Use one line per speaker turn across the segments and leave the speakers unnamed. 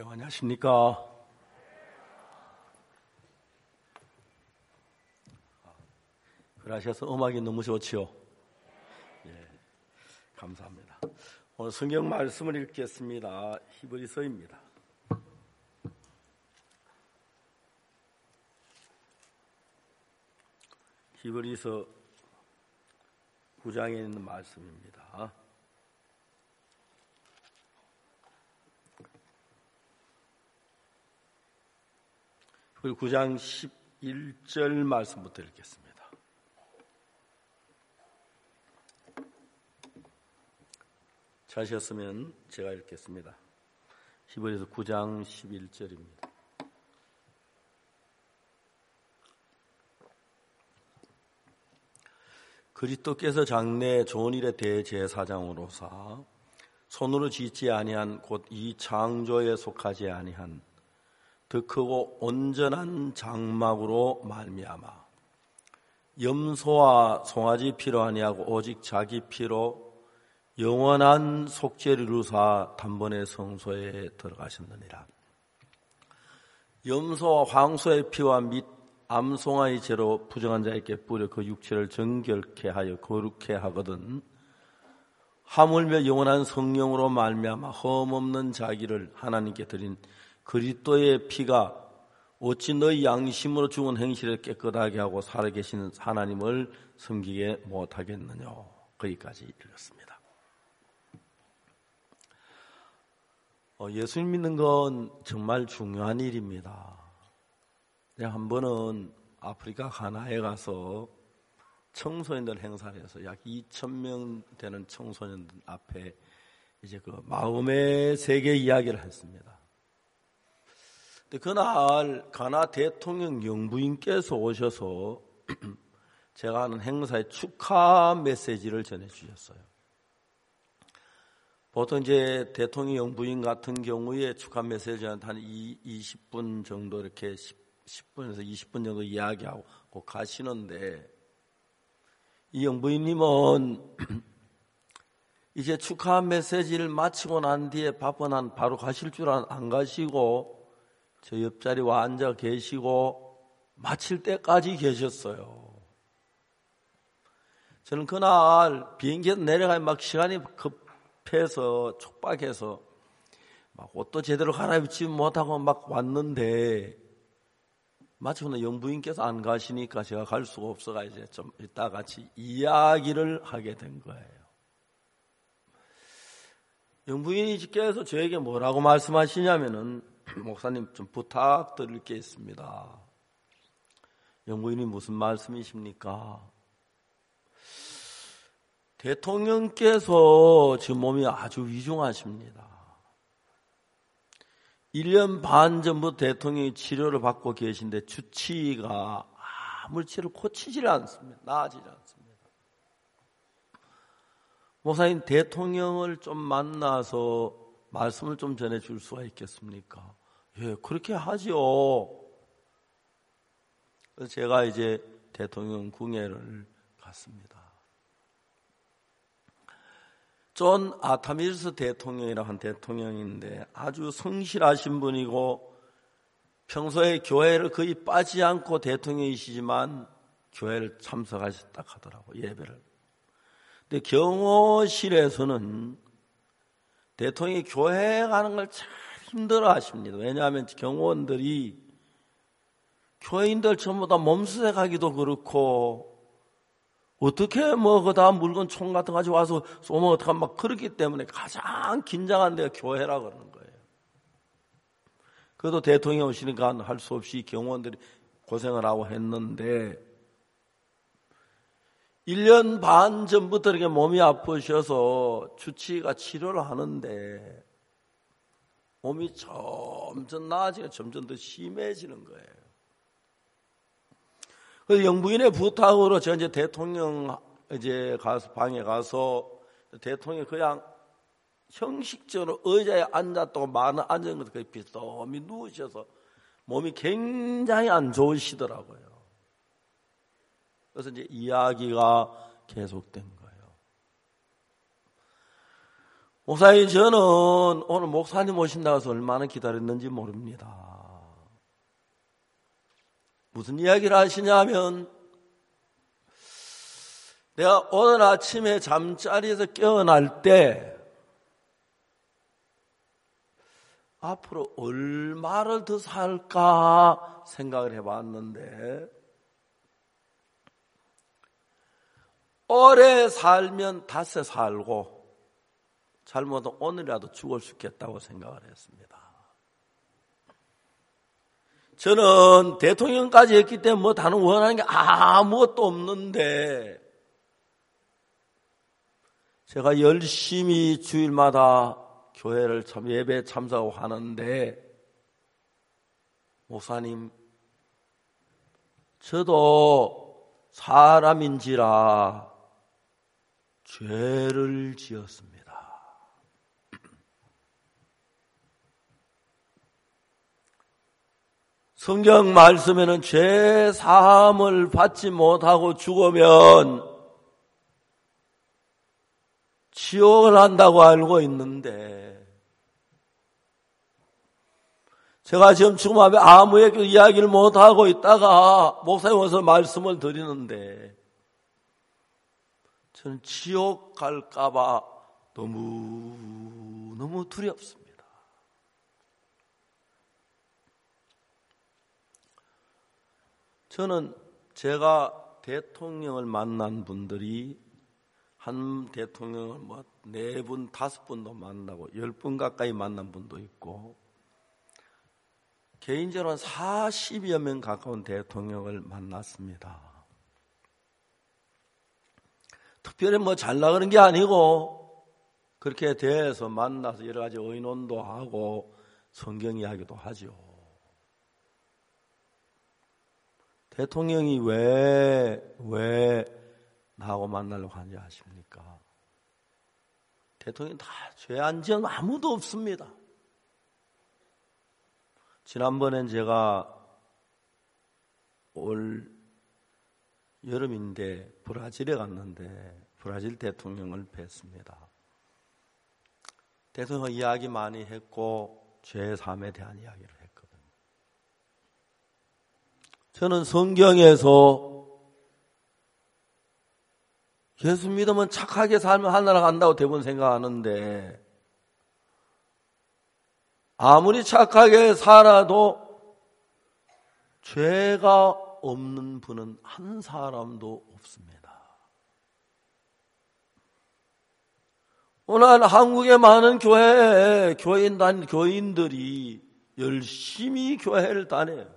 안녕하십니까? 그러셔서 음악이 너무 좋지요. 예, 감사합니다. 오늘 성경 말씀을 읽겠습니다. 히브리서입니다. 히브리서 9장에 있는 말씀입니다. 히브리 9장 11절 말씀부터 읽겠습니다. 찾으셨으면 제가 읽겠습니다. 히브리서 9장 11절입니다. 그리스도께서 장래 좋은 일의 대제사장으로서 손으로 짓지 아니한 곧 이 창조에 속하지 아니한 더 크고 온전한 장막으로 말미암아 염소와 송아지 피로 아니하고 오직 자기 피로 영원한 속죄를 이루사 단번에 성소에 들어가셨느니라. 염소와 황소의 피와 및 암송아의 죄로 부정한 자에게 뿌려 그 육체를 정결케 하여 거룩케 하거든 하물며 영원한 성령으로 말미암아 흠없는 자기를 하나님께 드린 그리스도의 피가 어찌 너희 양심으로 죽은 행실을 깨끗하게 하고 살아계신 하나님을 섬기게 못하겠느냐. 거기까지 읽었습니다. 예수님 믿는 건 정말 중요한 일입니다. 내가 한 번은 아프리카 가나에 가서 청소년들 행사를 해서 약 2,000명 되는 청소년들 앞에 이제 그 마음의 세계 이야기를 했습니다. 근데 그날 가나 대통령 영부인께서 오셔서 제가 하는 행사에 축하 메시지를 전해주셨어요. 보통 이제 대통령 영부인 같은 경우에 축하 메시지한테 한 20분 정도 이렇게 10분에서 20분 정도 이야기하고 가시는데 이 영부인님은 이제 축하 메시지를 마치고 난 뒤에 바쁜 한 바로 가실 줄 안 가시고 저 옆자리 와 앉아 계시고 마칠 때까지 계셨어요. 저는 그날 비행기에서 내려가면 막 시간이 급해서 촉박해서 막 옷도 제대로 갈아입지 못하고 막 왔는데 마치고 영부인께서 안 가시니까 제가 갈 수가 없어가 이제 좀 이따 같이 이야기를 하게 된 거예요. 영부인께서 저에게 뭐라고 말씀하시냐면은 목사님 좀 부탁드릴 게 있습니다. 영부인이 무슨 말씀이십니까? 대통령께서 지금 몸이 아주 위중하십니다. 1년 반 전부터 대통령이 치료를 받고 계신데 주치의가 아무 치료를 고치질 않습니다. 나아지지 않습니다. 목사님 대통령을 좀 만나서 말씀을 좀 전해줄 수가 있겠습니까? 예, 그렇게 하죠. 그래서 제가 이제 대통령 궁예를 갔습니다. 존 아타밀스 대통령이라고 한 대통령인데 아주 성실하신 분이고 평소에 교회를 거의 빠지지 않고 대통령이시지만 교회를 참석하셨다 하더라고, 예배를. 근데 경호실에서는 대통령이 교회 가는 걸 참 힘들어 하십니다. 왜냐하면 경호원들이 교회인들 전부 다 몸수색 하기도 그렇고 어떻게 뭐 그다 물건 총 같은 거 가지고 와서 쏘면 어떡하면 막 그렇기 때문에 가장 긴장한 데가 교회라 그러는 거예요. 그래도 대통령이 오시니까 할 수 없이 경호원들이 고생을 하고 했는데 1년 반 전부터 이렇게 몸이 아프셔서 주치의가 치료를 하는데 몸이 점점 나아지고 점점 더 심해지는 거예요. 그래서 영부인의 부탁으로 제가 이제 대통령 이제 가서 방에 가서 대통령이 그냥 형식적으로 의자에 앉았다고 많은 앉은 것도 거의 비스듬히 누우셔서 몸이 굉장히 안 좋으시더라고요. 그래서 이제 이야기가 계속된 거예요. 목사님, 저는 오늘 목사님 오신다고 해서 얼마나 기다렸는지 모릅니다. 무슨 이야기를 하시냐면, 내가 오늘 아침에 잠자리에서 깨어날 때 앞으로 얼마를 더 살까 생각을 해봤는데, 오래 살면 닷새 살고 잘못하면 오늘이라도 죽을 수 있겠다고 생각을 했습니다. 저는 대통령까지 했기 때문에 뭐 다른 원하는 게 아무것도 없는데, 제가 열심히 주일마다 교회를 예배에 참석하고 하는데, 목사님, 저도 사람인지라 죄를 지었습니다. 성경 말씀에는 죄 사함을 받지 못하고 죽으면 지옥을 한다고 알고 있는데, 제가 지금 죽음 앞에 아무에게도 이야기를 못하고 있다가 목사님 와서 말씀을 드리는데, 저는 지옥 갈까봐 너무 두렵습니다. 저는 제가 대통령을 만난 분들이 한 대통령을 4분, 5분도 만나고 10분 가까이 만난 분도 있고, 개인적으로는 40여 명 가까운 대통령을 만났습니다. 특별히 잘 나가는 게 아니고, 그렇게 대해서 만나서 여러 가지 의논도 하고 성경 이야기도 하죠. 대통령이 왜 나하고 만나려고 하는지 아십니까? 대통령이 다 죄 안 지은 아무도 없습니다. 지난번엔 제가 올 여름인데 브라질에 갔는데 브라질 대통령을 뵀습니다. 대통령 이야기 많이 했고 죄 사함에 대한 이야기를 했거든요. 저는 성경에서 예수 믿으면 착하게 살면 하늘나라 간다고 대부분 생각하는데, 아무리 착하게 살아도 죄가 없는 분은 한 사람도 없습니다. 오늘 한국의 많은 교인들이 열심히 교회를 다녀요.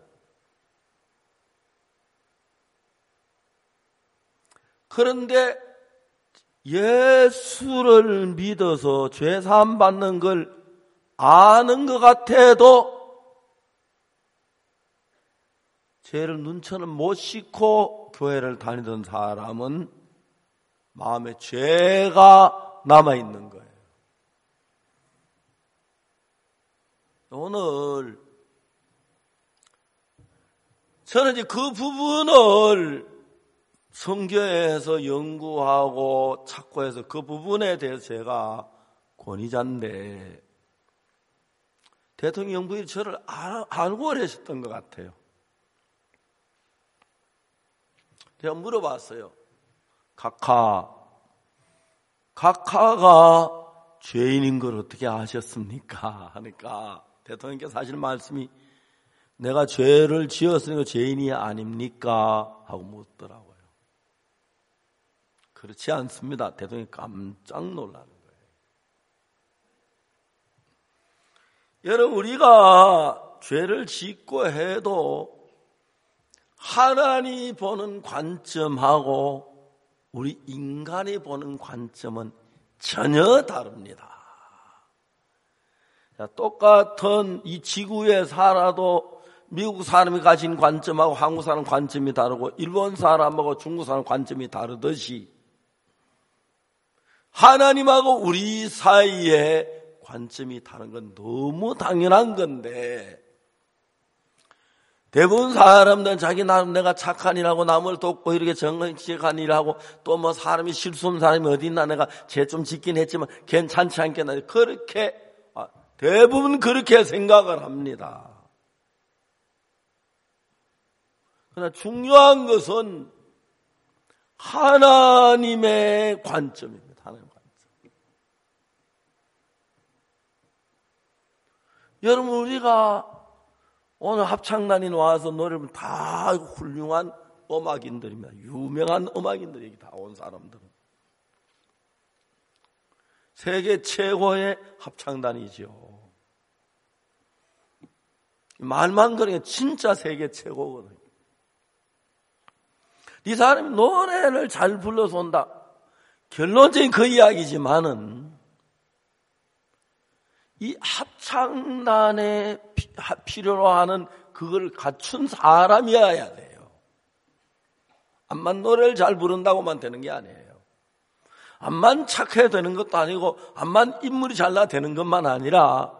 그런데 예수를 믿어서 죄 사함 받는 걸 아는 것 같아도 죄를 눈처럼 못 씻고 교회를 다니던 사람은 마음에 죄가 남아있는 거예요. 오늘 저는 이제 그 부분을 성경에서 연구하고 찾고 해서 그 부분에 대해서 제가 권위자인데, 대통령 영부인이 저를 알고 계셨던 것 같아요. 제가 물어봤어요. 각하가 죄인인 걸 어떻게 아셨습니까? 하니까 대통령께서 하시는 말씀이, 내가 죄를 지었으니까 죄인이 아닙니까? 하고 묻더라고요. 그렇지 않습니다. 대통령이 깜짝 놀라는 거예요. 여러분, 우리가 죄를 짓고 해도 하나님이 보는 관점하고 우리 인간이 보는 관점은 전혀 다릅니다. 똑같은 이 지구에 살아도 미국 사람이 가진 관점하고 한국 사람 관점이 다르고 일본 사람하고 중국 사람 관점이 다르듯이 하나님하고 우리 사이에 관점이 다른 건 너무 당연한 건데, 대부분 사람들은 자기 나름 내가 착한 일하고 남을 돕고 이렇게 정직한 일하고 또 뭐 사람이 실수한 사람이 어디 있나 내가 죄 좀 짓긴 했지만 괜찮지 않겠나 그렇게 대부분 그렇게 생각을 합니다. 그러나 중요한 것은 하나님의 관점입니다. 하나님의 관점. 여러분 우리가 오늘 합창단이 와서 노래를 다 훌륭한 음악인들입니다. 유명한 음악인들이 여기 다 온 사람들은. 세계 최고의 합창단이죠. 말만 그러니까 진짜 세계 최고거든요. 이 사람이 노래를 잘 불러서 온다. 결론적인 그 이야기지만은 이 합창단에 필요로 하는 그걸 갖춘 사람이어야 돼요. 암만 노래를 잘 부른다고만 되는 게 아니에요. 암만 착해야 되는 것도 아니고 암만 인물이 잘나야 되는 것만 아니라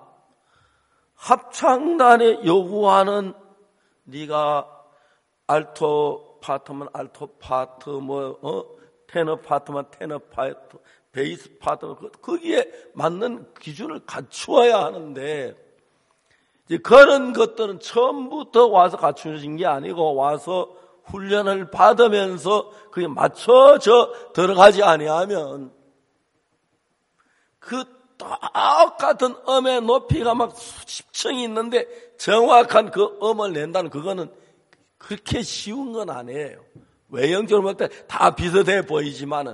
합창단에 요구하는 네가 알토 파트면 알토 파트 테너 파트면 테너 파트 베이스 파트 거기에 맞는 기준을 갖추어야 하는데 이제 그런 것들은 처음부터 와서 갖추어진 게 아니고 와서 훈련을 받으면서 그게 맞춰져 들어가지 아니하면 그 똑같은 음의 높이가 막 수십 층이 있는데 정확한 그 음을 낸다는 그거는 그렇게 쉬운 건 아니에요. 외형적으로 볼 때 다 비슷해 보이지만은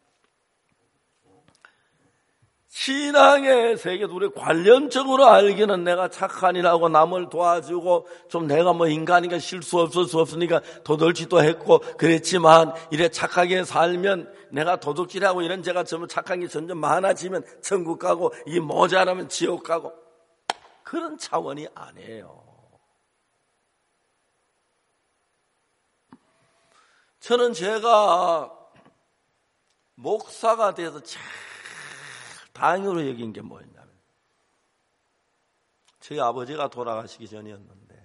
신앙의 세계도 우리 관련적으로 알기는 내가 착한 일하고 남을 도와주고 좀 내가 뭐 인간이니까 실수 없을 수 없으니까 도둑질도 했고 그랬지만 이래 착하게 살면 내가 도둑질하고 이런 죄가 점점 착한 게 점점 많아지면 천국 가고 이게 모자라면 지옥 가고 그런 차원이 아니에요. 저는 제가 목사가 돼서 참 다행으로 여긴 게 뭐였냐면 저희 아버지가 돌아가시기 전이었는데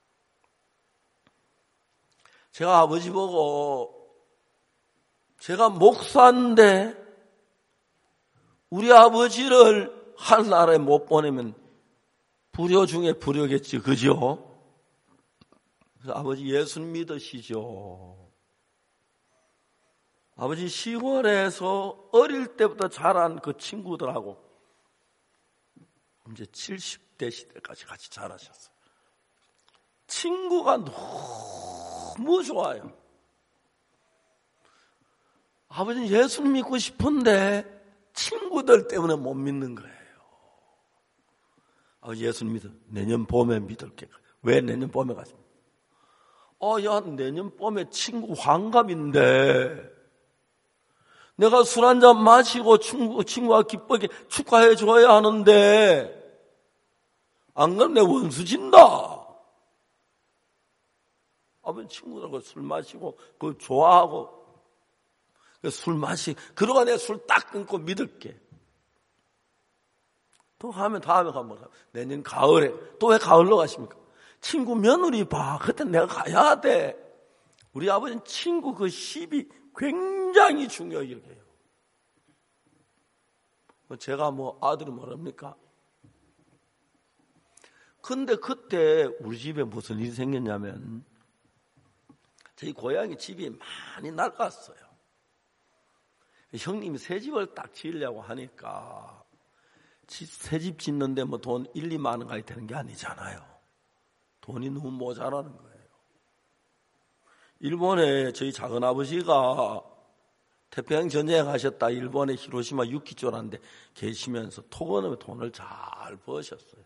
제가 아버지 보고 제가 목사인데 우리 아버지를 하늘나라에 못 보내면 불효 중에 불효겠지, 그죠? 그래서 아버지 예수 믿으시죠. 아버지 시골에서 어릴 때부터 자란 그 친구들하고 이제 70대 시대까지 같이 자라셨어요. 친구가 너무 좋아요. 아버지는 예수 믿고 싶은데 친구들 때문에 못 믿는 거예요. 아버지 예수 믿어. 내년 봄에 믿을게. 왜 내년 봄에 가십니까? 야, 내년 봄에 친구 환갑인데 내가 술 한잔 마시고 친구가 기쁘게 축하해 줘야 하는데 안 그러면 내 원수 진다. 아버지 친구들하고 술 마시고 그걸 좋아하고 술 그러고 내가 술 딱 끊고 믿을게. 또 하면 다음에 가면 내년 가을에 또 왜 가을로 가십니까? 친구 며느리 봐. 그때 내가 가야 돼. 우리 아버지는 친구 그 시비 굉장히 중요해요. 제가 아들이 뭐랍니까? 근데 그때 우리 집에 무슨 일이 생겼냐면 저희 고향에 집이 많이 낡았어요. 형님이 새 집을 딱 지으려고 하니까 새 집 짓는데 돈 1, 2만 원 가야 되는 게 아니잖아요. 돈이 너무 모자라는 거예요. 일본에 저희 작은아버지가 태평양 전쟁에 가셨다 일본의 히로시마 유키조라는데 계시면서 토건으로 돈을 잘 버셨어요.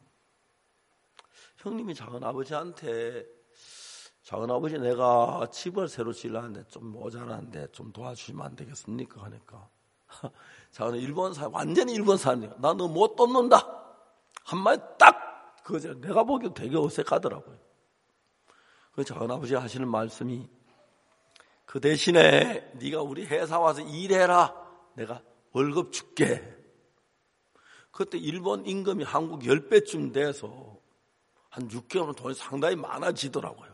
형님이 작은아버지한테 작은아버지 내가 집을 새로 지으려는데 좀 모자란데 좀 도와주시면 안 되겠습니까? 하니까 작은 일본 사람 완전히 일본 사람이야. 나 너 못 돕는다. 한마디 딱 그거죠. 내가 보기엔 되게 어색하더라고요. 그 작은아버지가 하시는 말씀이 그 대신에 네가 우리 회사 와서 일해라. 내가 월급 줄게. 그때 일본 임금이 한국 10배쯤 돼서 한 6개월은 돈이 상당히 많아지더라고요.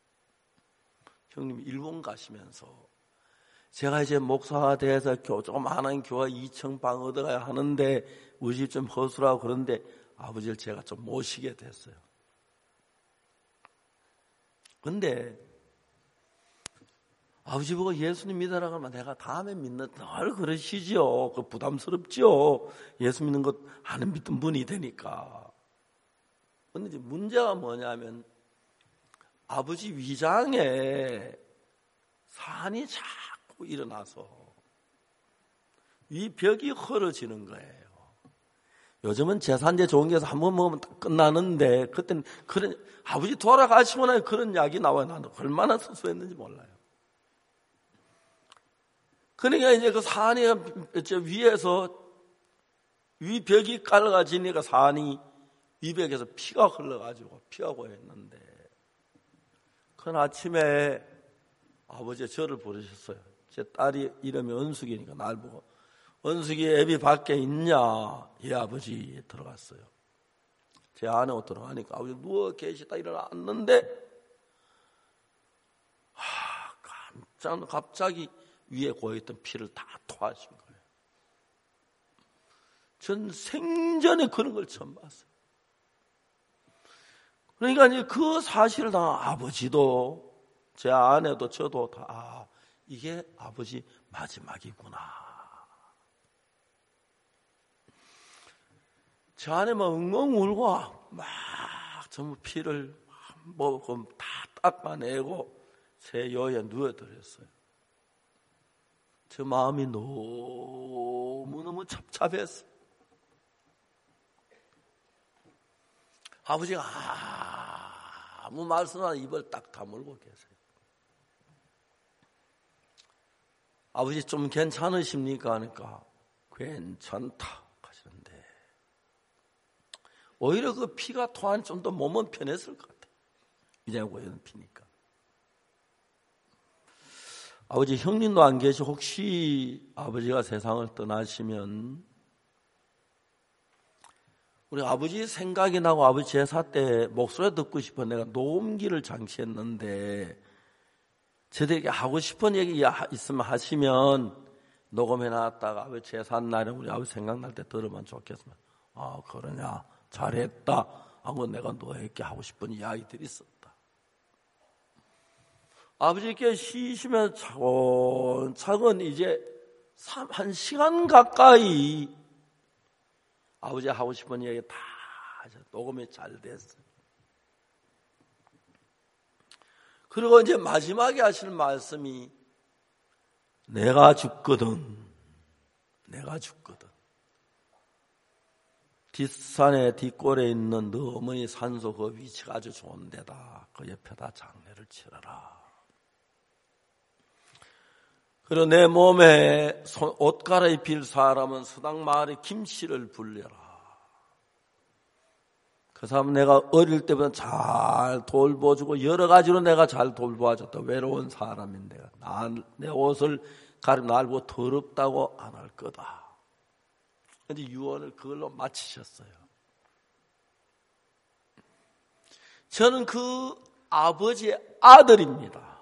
형님 일본 가시면서 제가 이제 목사가 돼서 조그마한 교회 2층 방 얻어가야 하는데 우리 집 좀 허술하고 그런데 아버지를 제가 좀 모시게 됐어요. 근데 아버지 보고 예수님 믿으라고 하면 내가 다음에 믿는 늘 그러시지요. 그 부담스럽지요. 예수 믿는 것 안 믿던 분이 되니까. 근데 이제 문제가 뭐냐면 아버지 위장에 산이 자꾸 일어나서 위 벽이 헐어지는 거예요. 요즘은 제산제 좋은 게 한 번 먹으면 딱 끝나는데 그때는 그런 아버지 돌아가시고 나서 그런 약이 나와요. 나는 얼마나 수수했는지 몰라요. 그러니까 이제 그 산이 위에서 위벽이 깔아지니까 산이 위벽에서 피가 흘러가지고 피가 고였는데 그 아침에 아버지가 저를 부르셨어요. 제 딸이 이름이 은숙이니까 날 보고 은숙이 애비 밖에 있냐? 예 아버지 들어갔어요. 제 안에 들어가니까 아버지 누워 계시다 일어났는데 갑자기 위에 고여있던 피를 다 토하신 거예요. 전 생전에 그런 걸 처음 봤어요. 그러니까 이제 그 사실을 다 아버지도 제 아내도 저도 다 이게 아버지 마지막이구나. 제 아내 막 엉엉 울고 막 전부 피를 다 닦아내고 제 여에 누워드렸어요. 저 마음이 너무너무 찹찹했어요. 아버지가 아무 말씀 안 입을 딱 다물고 계세요. 아버지 좀 괜찮으십니까? 하니까 괜찮다 하시는데 오히려 그 피가 토하니 좀 더 몸은 편했을 것 같아요. 위장에 고여있는 피니까. 아버지 형님도 안 계시 혹시 아버지가 세상을 떠나시면 우리 아버지 생각이 나고 아버지 제사 때 목소리 듣고 싶어 내가 녹음기를 장치했는데 저들에게 하고 싶은 얘기 있으면 하시면 녹음해놨다가 아버지 제사 날에 우리 아버지 생각날 때 들으면 좋겠으면 아 그러냐 잘했다 하고 내가 너에게 하고 싶은 이야기들이 있었다. 아버지께 쉬시면 차근차근 이제 1시간 가까이 아버지 하고 싶은 이야기 다 녹음이 잘 됐어요. 그리고 이제 마지막에 하실 말씀이 내가 죽거든. 뒷산에 뒷골에 있는 너 어머니 산소 그 위치가 아주 좋은 데다. 그 옆에다 장례를 치러라. 그리고 내 몸에 옷 갈아입힐 사람은 서당 마을에 김씨를 불려라. 그 사람은 내가 어릴 때부터 잘 돌봐주고 여러 가지로 내가 잘 돌봐줬다. 외로운 사람인데 내 옷을 가리고 날 보고 더럽다고 안 할 거다. 그런데 유언을 그걸로 마치셨어요. 저는 그 아버지의 아들입니다.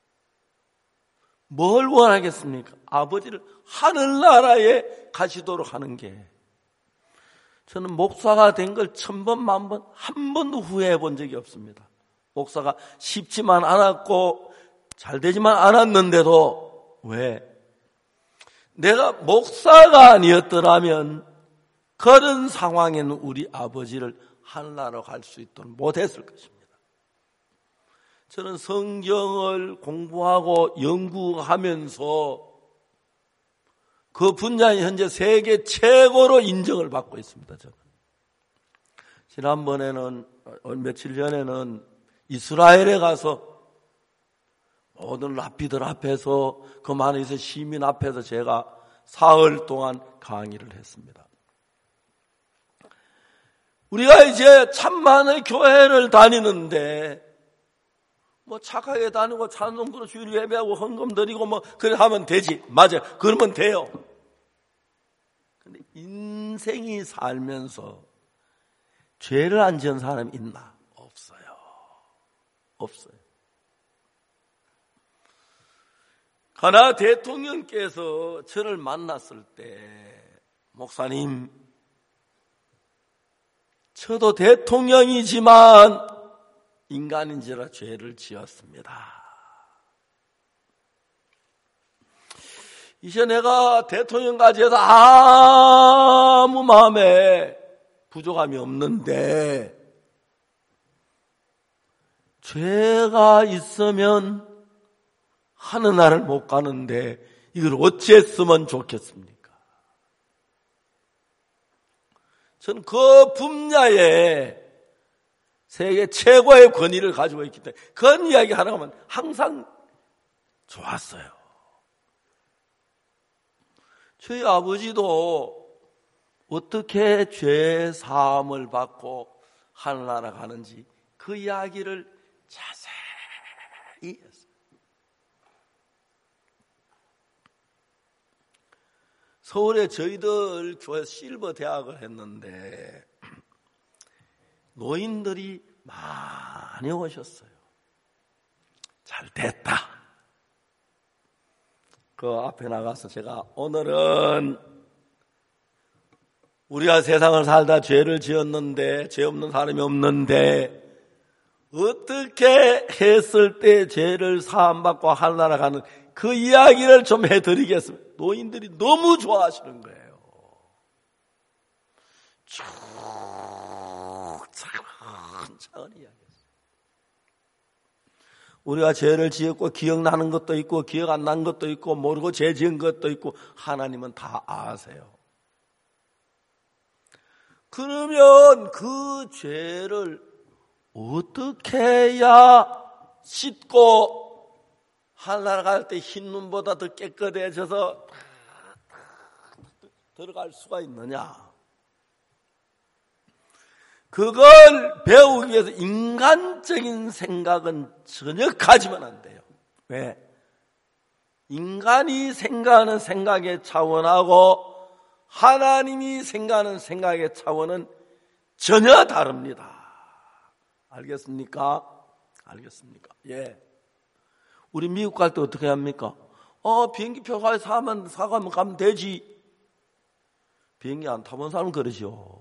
뭘 원하겠습니까? 아버지를 하늘나라에 가시도록 하는 게 저는 목사가 된 걸 1000번 만번 한 번도 후회해 본 적이 없습니다. 목사가 쉽지만 않았고 잘 되지만 않았는데도 왜? 내가 목사가 아니었더라면 그런 상황에는 우리 아버지를 하늘나라로 갈 수 있도록 못했을 것입니다. 저는 성경을 공부하고 연구하면서 그 분야에 현재 세계 최고로 인정을 받고 있습니다. 저는. 지난번에는 며칠 전에는 이스라엘에 가서 모든 랍비들 앞에서 그 많은 시민 앞에서 제가 사흘 동안 강의를 했습니다. 우리가 이제 참 많은 교회를 다니는데 뭐 착하게 다니고 찬송 부르고 주일 예배하고 헌금 드리고 뭐 그래 하면 되지. 맞아요. 그러면 돼요. 근데 인생이 살면서 죄를 안 지은 사람이 있나? 없어요. 없어요. 그러나 대통령께서 저를 만났을 때, 목사님, 저도 대통령이지만 인간인지라 죄를 지었습니다. 이제 내가 대통령까지 해서 아무 마음에 부족함이 없는데 죄가 있으면 하늘나라를 못 가는데 이걸 어찌했으면 좋겠습니까? 저는 그 분야에 세계 최고의 권위를 가지고 있기 때문에 그런 이야기 하나만 항상 좋았어요. 저희 아버지도 어떻게 죄 사함을 받고 하늘나라 가는지 그 이야기를 자세히 했어요. 서울에 저희들 교회 실버 대학을 했는데 노인들이 많이 오셨어요. 잘 됐다. 그 앞에 나가서 제가 오늘은 우리가 세상을 살다 죄를 지었는데 죄 없는 사람이 없는데 어떻게 했을 때 죄를 사함받고 하늘나라 가는 그 이야기를 좀 해드리겠습니다. 노인들이 너무 좋아하시는 거예요. 쭉 차근차근 이야기했어요. 우리가 죄를 지었고 기억나는 것도 있고 기억 안 나는 것도 있고 모르고 죄 지은 것도 있고 하나님은 다 아세요. 그러면 그 죄를 어떻게 해야 씻고 하늘나라 갈 때 흰 눈보다 더 깨끗해져서 들어갈 수가 있느냐? 그걸 배우기 위해서 인간적인 생각은 전혀 가지면 안 돼요. 왜? 인간이 생각하는 생각의 차원하고 하나님이 생각하는 생각의 차원은 전혀 다릅니다. 알겠습니까? 알겠습니까? 예. 우리 미국 갈 때 어떻게 합니까? 비행기표 사가면 가면 되지. 비행기 안 타본 사람은 그러죠.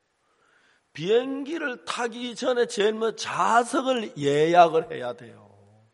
비행기를 타기 전에 제일 먼저 좌석을 예약을 해야 돼요.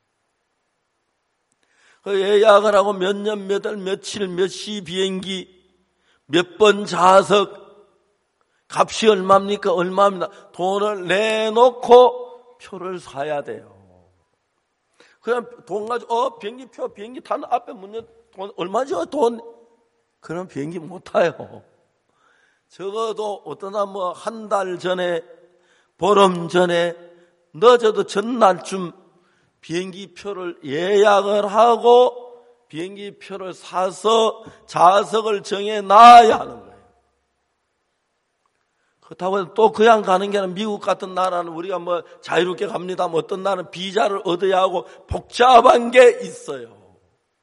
그 예약을 하고 몇 년, 몇 월, 며칠, 몇 시 비행기, 몇 번 좌석, 값이 얼마입니까? 얼마입니다. 돈을 내놓고 표를 사야 돼요. 그냥 돈 가지고, 비행기 타는 앞에 문 열, 돈 얼마죠? 돈. 그럼 비행기 못 타요. 적어도 어떤 사람 한 달 전에, 보름 전에, 늦어도 전날쯤 비행기 표를 예약을 하고 비행기 표를 사서 좌석을 정해 놔야 하는 거예요. 그렇다고 해서 또 그냥 가는 게 아니라 미국 같은 나라는 우리가 자유롭게 갑니다. 어떤 나라는 비자를 얻어야 하고 복잡한 게 있어요.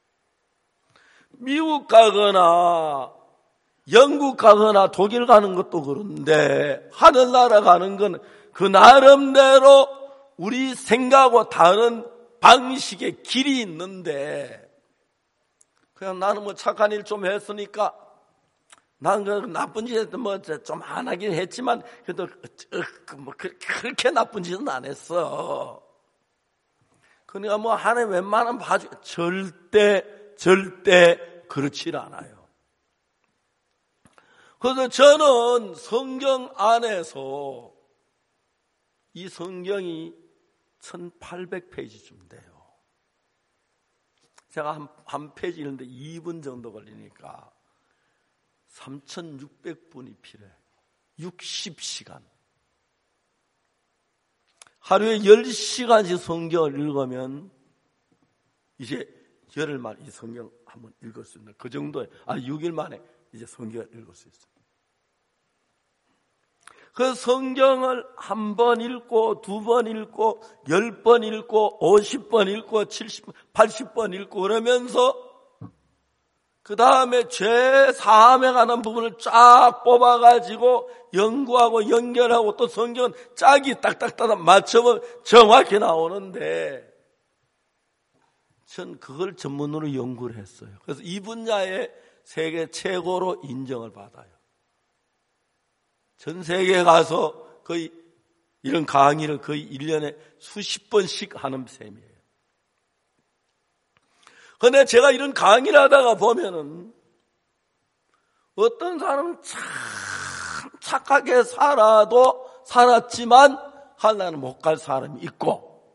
미국 가거나 영국 가거나 독일 가는 것도 그런데 하늘나라 가는 건 그 나름대로 우리 생각하고 다른 방식의 길이 있는데 그냥 나는 착한 일 좀 했으니까 난 나쁜 짓 좀 안 하긴 했지만 그래도 그렇게 나쁜 짓은 안 했어. 그러니까 하나님 웬만하면 봐줘. 절대 그렇지 않아요. 그래서 저는 성경 안에서 이 성경이 1800페이지쯤 돼요. 제가 한 페이지 읽는데 2분 정도 걸리니까 3600분이 필요해. 60시간. 하루에 10시간씩 성경을 읽으면 이제 열흘 만에 이 성경 한번 읽을 수 있는 그 정도에 6일 만에 이제 성경을 읽을 수 있어요. 그 성경을 한 번 읽고, 2번 읽고, 10번 읽고, 50번 읽고, 70번, 80번 읽고 그러면서 그 다음에 죄 사함에 관한 부분을 쫙 뽑아가지고 연구하고 연결하고 또 성경은 짝이 딱딱딱 맞춰보면 정확히 나오는데 전 그걸 전문으로 연구를 했어요. 그래서 이 분야에 세계 최고로 인정을 받아요. 전 세계에 가서 거의 이런 강의를 거의 1년에 수십 번씩 하는 셈이에요. 그런데 제가 이런 강의를 하다가 보면은 어떤 사람은 참 착하게 살았지만 하나는 못 갈 사람이 있고,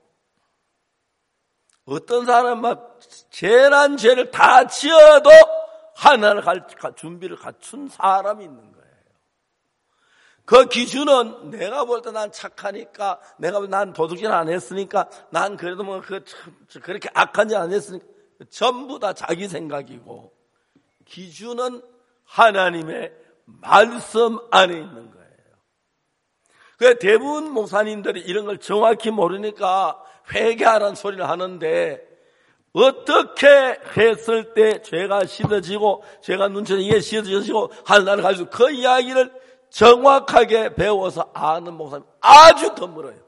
어떤 사람은 막 죄란 죄를 다 지어도 하나를 갈 준비를 갖춘 사람이 있는 거예요. 그 기준은 내가 볼 때 난 착하니까, 내가 볼 때 난 도둑질 안 했으니까, 난 그래도 뭐 그렇게 악한 짓 안 했으니까, 전부 다 자기 생각이고, 기준은 하나님의 말씀 안에 있는 거예요. 그래서 대부분 목사님들이 이런 걸 정확히 모르니까 회개하라는 소리를 하는데, 어떻게 했을 때 죄가 씻어지고 죄가 눈처럼 이게 씻어지고 하나를 가지고 그 이야기를 정확하게 배워서 아는 목사님 아주 드물어요.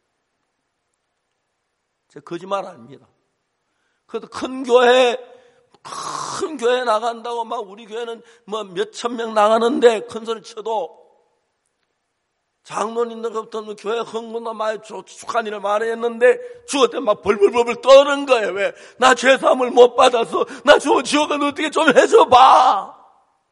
제가 거짓말 아닙니다. 그래도 큰 교회에 나간다고 막 우리 교회는 뭐 몇천 명 나가는데 큰 소리 쳐도 장로님들부터 교회 흥분도 많이 축한 일을 많이 했는데 죽을 때 막 벌벌벌 떠는 거예요. 왜? 나 죄사함을 못 받아서 나 지옥은 어떻게 좀 해줘봐.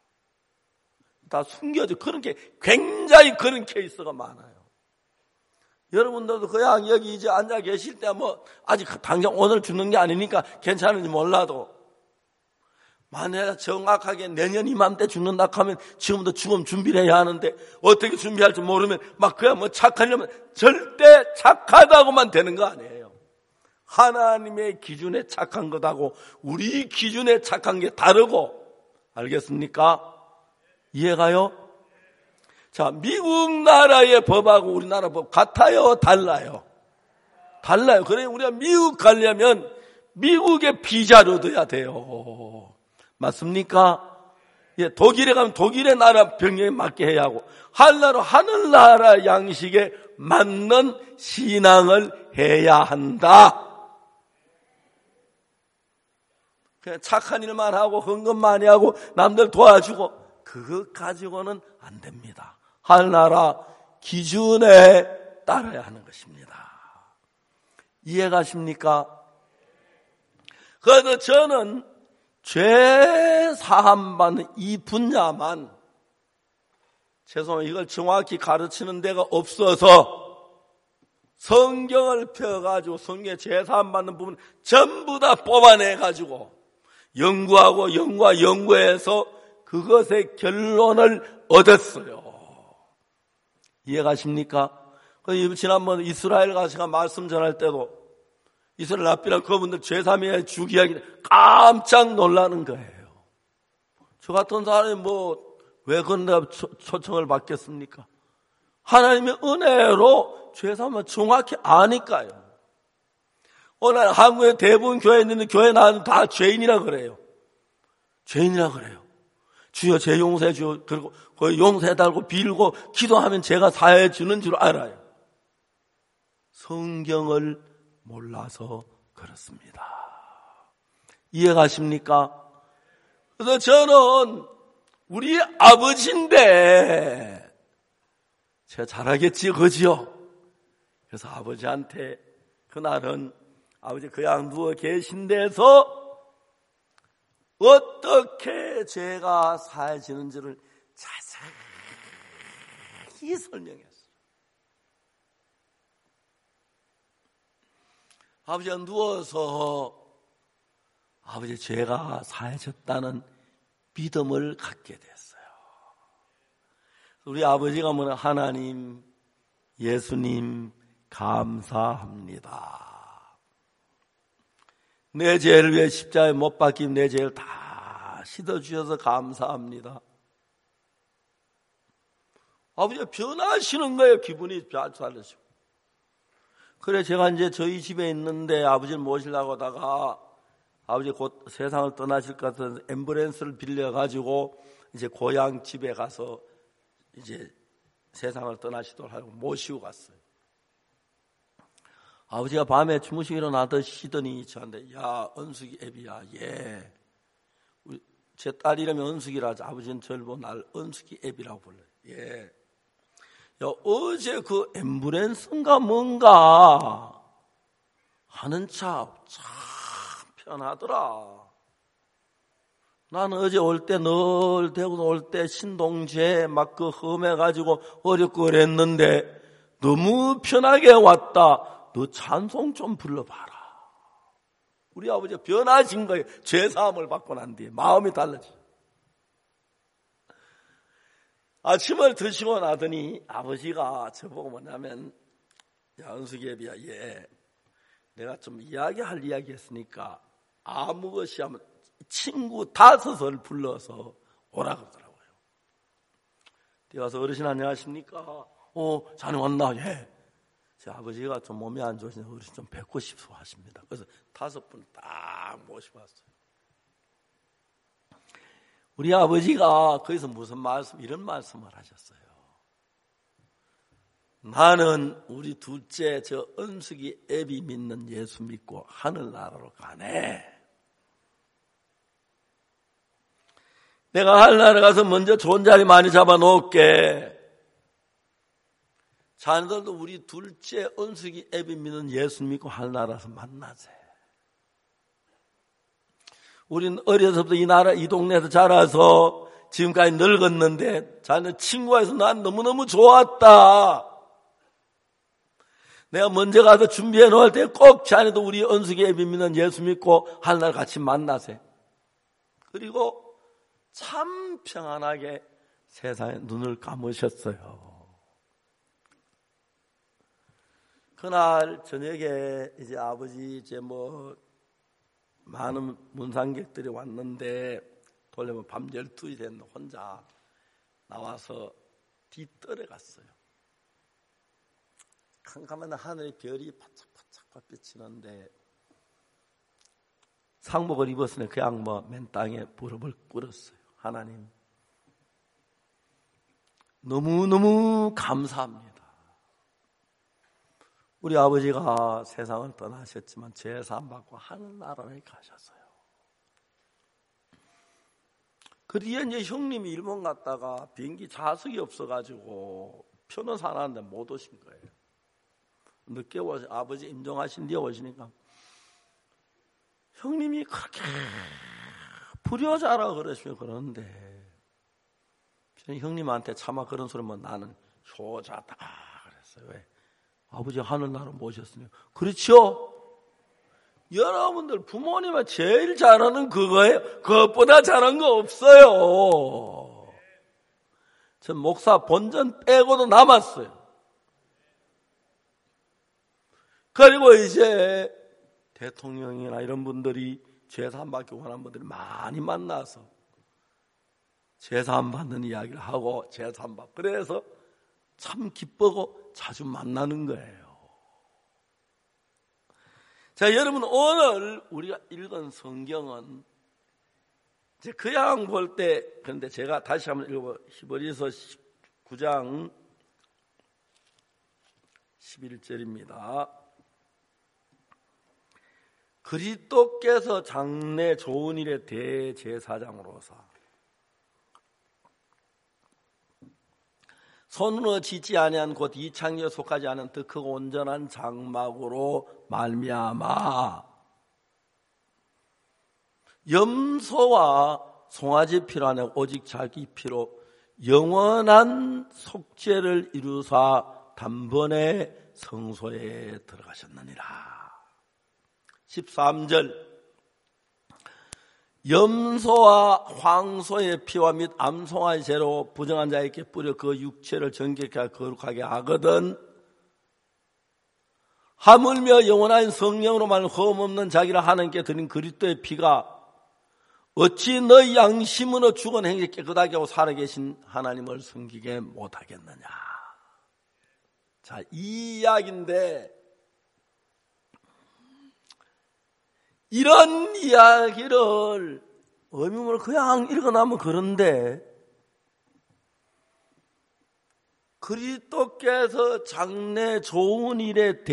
다 숨겨져. 그런 게 굉장히 그런 케이스가 많아요. 여러분들도 그냥 여기 이제 앉아 계실 때 뭐 아직 당장 오늘 죽는 게 아니니까 괜찮은지 몰라도 만약에 정확하게 내년 이맘때 죽는다 하면 지금부터 죽음 준비를 해야 하는데 어떻게 준비할지 모르면 막 그냥 뭐 착한 일만 절대 착하다고만 되는 거 아니에요. 하나님의 기준에 착한 것하고 우리 기준에 착한 게 다르고, 알겠습니까? 이해가요? 자, 미국 나라의 법하고 우리나라 법 같아요? 달라요? 달라요. 그래 우리가 미국 가려면 미국의 비자를 얻어야 돼요. 맞습니까? 예, 독일에 가면 독일의 나라 병령에 맞게 해야 하고, 하늘나라 양식에 맞는 신앙을 해야 한다. 그냥 착한 일만 하고 헌금 많이 하고 남들 도와주고 그것 가지고는 안 됩니다. 하늘나라 기준에 따라야 하는 것입니다. 이해가십니까? 그래서 저는 죄 사함받는 이 분야만, 죄송합니다, 이걸 정확히 가르치는 데가 없어서 성경을 펴가지고 성경의 죄 사함받는 부분 전부 다 뽑아내가지고 연구해서 그것의 결론을 얻었어요. 이해가십니까? 지난번 이스라엘 가서 제가 말씀 전할 때도 이스라엘 랍비랑 그분들 죄사함의 주기하기 깜짝 놀라는 거예요. 저 같은 사람이 왜 그런 데 초청을 받겠습니까? 하나님의 은혜로 죄사함을 정확히 아니까요. 오늘 한국의 대부분 교회에 있는 교회 나와도 다 죄인이라 그래요. 죄인이라 그래요. 주여 제 용서해 주여. 그리고 거의 용서해달고 빌고 기도하면 제가 사해 주는 줄 알아요. 성경을 몰라서 그렇습니다. 이해가십니까? 그래서 저는 우리 아버지인데 제가 잘하겠지 그지요? 그래서 아버지한테 그날은 아버지 그냥 누워 계신 데서 어떻게 죄가 사해지는지를 자세히 설명했어요. 아버지가 누워서 아버지 죄가 사해졌다는 믿음을 갖게 됐어요. 우리 아버지가 뭐냐, 하나님, 예수님 감사합니다. 내 죄를 위해 십자가에 못 박힌 내 죄를 다 씻어주셔서 감사합니다. 아버지가 변하시는 거예요. 기분이 달라지고. 그래 제가 이제 저희 집에 있는데 아버지를 모시려고 하다가 아버지 곧 세상을 떠나실 것 같은 앰뷸런스를 빌려가지고 이제 고향 집에 가서 이제 세상을 떠나시도록 하고 모시고 갔어요. 아버지가 밤에 주무시고 일어나더시더니 저한테, 야, 은숙이 애비야. 예. 제 딸 이름이 은숙이라 아버지는 저를 보고 날 은숙이 애비라고 불러요. 예. 야, 어제 그 앰뷸런스인가 뭔가 하는 차 참 편하더라. 나는 어제 올 때 늘 대구도 올 때 신동제 막 그 험해가지고 어렵고 그랬는데 너무 편하게 왔다. 너 찬송 좀 불러봐라. 우리 아버지가 변하신 거예요. 죄사함을 받고 난 뒤에 마음이 달라져. 아침을 드시고 나더니 아버지가 저보고 뭐냐면, 야, 은숙이 애비야, 예, 내가 좀 이야기할 이야기 했으니까 아무 것이 하면 친구 5을 불러서 오라 그러더라고요. 뛰어와서 어르신 안녕하십니까? 자네 왔나? 예. 제 아버지가 좀 몸이 안 좋으시니까 어르신 좀 뵙고 싶어 하십니다. 그래서 5분 딱 모시고 왔어요. 우리 아버지가 거기서 무슨 말씀, 이런 말씀을 하셨어요. 나는 우리 둘째 저 은숙이 애비 믿는 예수 믿고 하늘나라로 가네. 내가 하늘나라 가서 먼저 좋은 자리 많이 잡아놓을게. 자네들도 우리 둘째 은숙이 애비 믿는 예수 믿고 하늘나라에서 만나세. 우린 어려서부터 이 나라, 이 동네에서 자라서 지금까지 늙었는데 자네 친구가 있어서 난 너무너무 좋았다. 내가 먼저 가서 준비해 놓을 때 꼭 자네도 우리 은숙이 애비 믿는 예수 믿고 하늘나라 같이 만나세. 그리고 참 평안하게 세상에 눈을 감으셨어요. 그날 저녁에 이제 아버지 이제 많은 문상객들이 왔는데 돌려면 밤 12시 됐는데 혼자 나와서 뒤뜰에 갔어요. 캄캄한 하늘의 별이 바짝바짝 비치는데 상복을 입었으니 그냥 맨 땅에 무릎을 꿇었어요. 하나님, 너무너무 감사합니다. 우리 아버지가 세상을 떠나셨지만 제사함 받고 하늘나라에 가셨어요. 그 뒤에 이제 형님이 일본 갔다가 비행기 좌석이 없어가지고 표는 사놨는데 못 오신 거예요. 늦게 오시, 아버지 임종하신 뒤에 오시니까 형님이 그렇게 불효자라 그러시면 그러는데 형님한테 차마 그런 소리면 나는 효자다 그랬어요. 왜? 아버지 하늘나라 모셨으니. 그렇죠? 여러분들 부모님은 제일 잘하는 그거예요. 그것보다 잘한 거 없어요. 전 목사 본전 빼고도 남았어요. 그리고 이제 대통령이나 이런 분들이 제사함 받기 원하는 분들이 많이 만나서 제사함 받는 이야기를 하고 제사함 받고 그래서 참 기쁘고 자주 만나는 거예요. 자, 여러분 오늘 우리가 읽은 성경은 이제 그냥 볼 때, 그런데 제가 다시 한번 읽어봐. 히브리서 9장 11절입니다. 그리스도께서 장래 좋은 일의 대제사장으로서 손으로 짓지 아니한 곧 이 창조에 속하지 않은 더 크고 온전한 장막으로 말미암아 염소와 송아지 피로 아니라 오직 자기 피로 영원한 속죄를 이루사 단번에 성소에 들어가셨느니라. 13절 염소와 황소의 피와 및 암송아지 죄로 부정한 자에게 뿌려 그 육체를 정결케 거룩하게 하거든 하물며 영원한 성령으로 말하는 흠없는 자기라 하나님께 드린 그리스도의 피가 어찌 너희 양심으로 죽은 행위 깨끗하게 하고 살아계신 하나님을 섬기게 못하겠느냐. 자, 이 이야기인데 이런 이야기를 의미를 그냥 읽어나면 그런데 그리스도께서 장래 좋은 일의